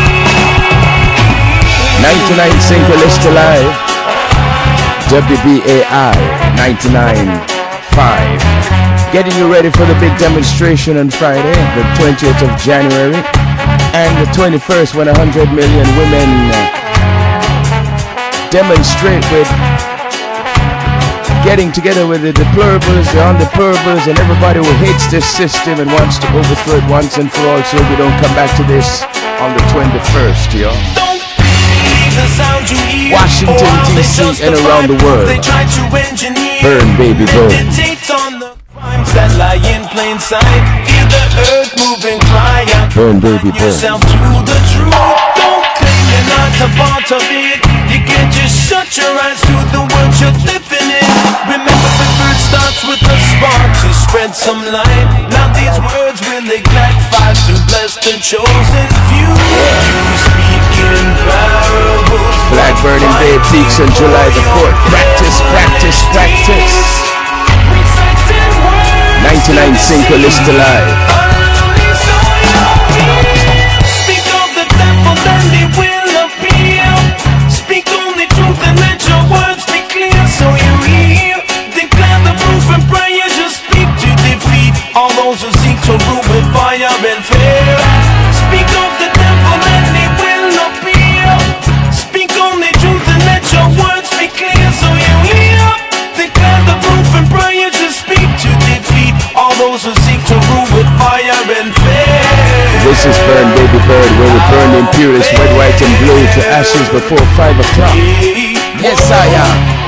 heed. 99 Synchronist Alive. WBAI 99.5. Getting you ready for the big demonstration on Friday, the 20th of January, and the 21st, when 100 million women demonstrate with getting together with the deplorables, the undeplorables, and everybody who hates this system and wants to overthrow it once and for all, so we don't come back to this on the 21st, yo. Don't believe the sound you hear. Washington, D.C. and around the world. They try to engineer. Burn, baby, burn. Meditate on the crimes that lie in plain sight. Hear the earth moving, cry out. Burn, baby, burn. Yourself to the truth. Don't claim you're not a part of it. You can't just shut your eyes to the world you're living in. Remember the bird starts with a spark to spread some light. Now these words will ignite fire to bless the chosen few. You speak in parables. Black Burning Day peaks on July the 4th. Practice, practice, practice. 99 Synchronist Alive. Speak of the devil and he will appear. Speak only truth and let your words be clear so you hear. Declare the proof and prayer just speak to defeat all those who seek to rule with fire and fear. Speak of the devil and he will appear. Speak only truth and let your words be clear so you hear. Declare the proof and prayer just speak to defeat all those who seek to rule with fire and fear. This is Burn Baby Bird, where we burn the impurest red, white, and blue to ashes before 5 o'clock. Yes, I am.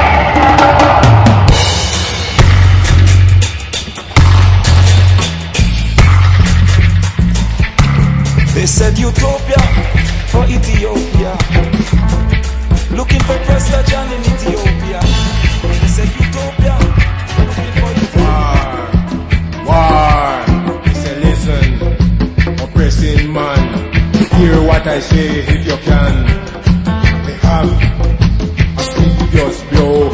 They said utopia for Ethiopia. Looking for Prester John in Ethiopia. They said utopia. Looking for Ethiopia. War. He said, listen, oppressing man. Hear what I say if you can. We have a serious blow.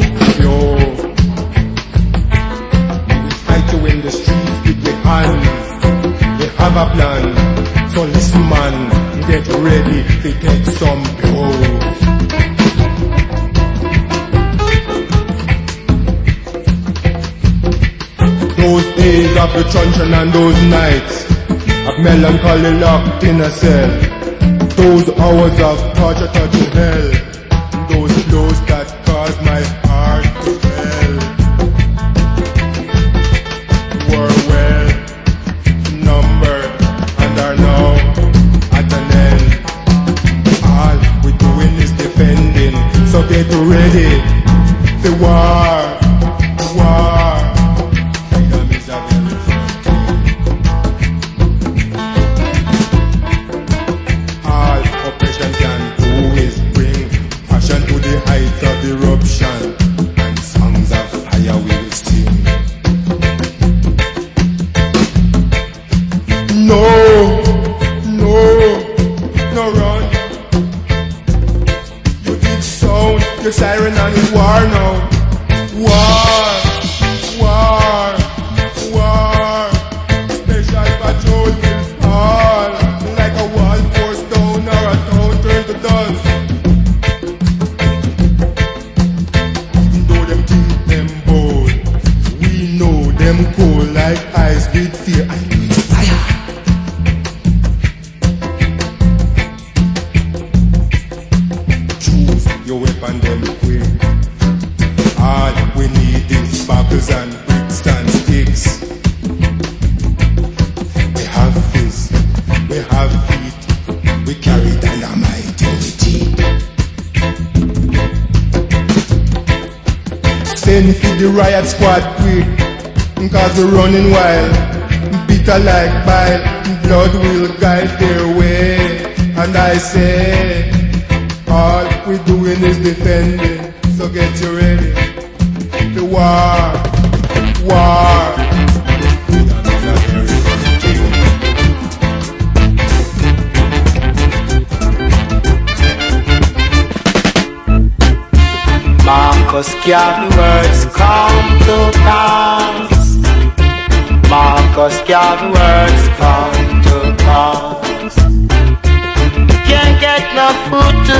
We fight to win the streets with the hands. We have a plan. So listen man, get ready to take some blows. Those days of the truncheon and those nights of melancholy locked in a cell. Those hours of torture touching hell. Those blows that caused my heart to fail were well numbered and are now at an end. All we're doing is defending, so get ready. The war. Freedom is a very all oppression can do is bring passion to the heights of eruption, and songs of fire will sing. No, your weapon them quick. All we need is buckles and bricks and sticks. We have fists, we have feet, we carry dynamite in the teeth. Send for the riot squad quick, cause we're running wild. Bitter like bile, blood will guide their way. And I say, all we're doing is defending, so get you ready. The war, war. Marcus Garvey words come to pass. Marcus Garvey words come to pass. Can't get no food to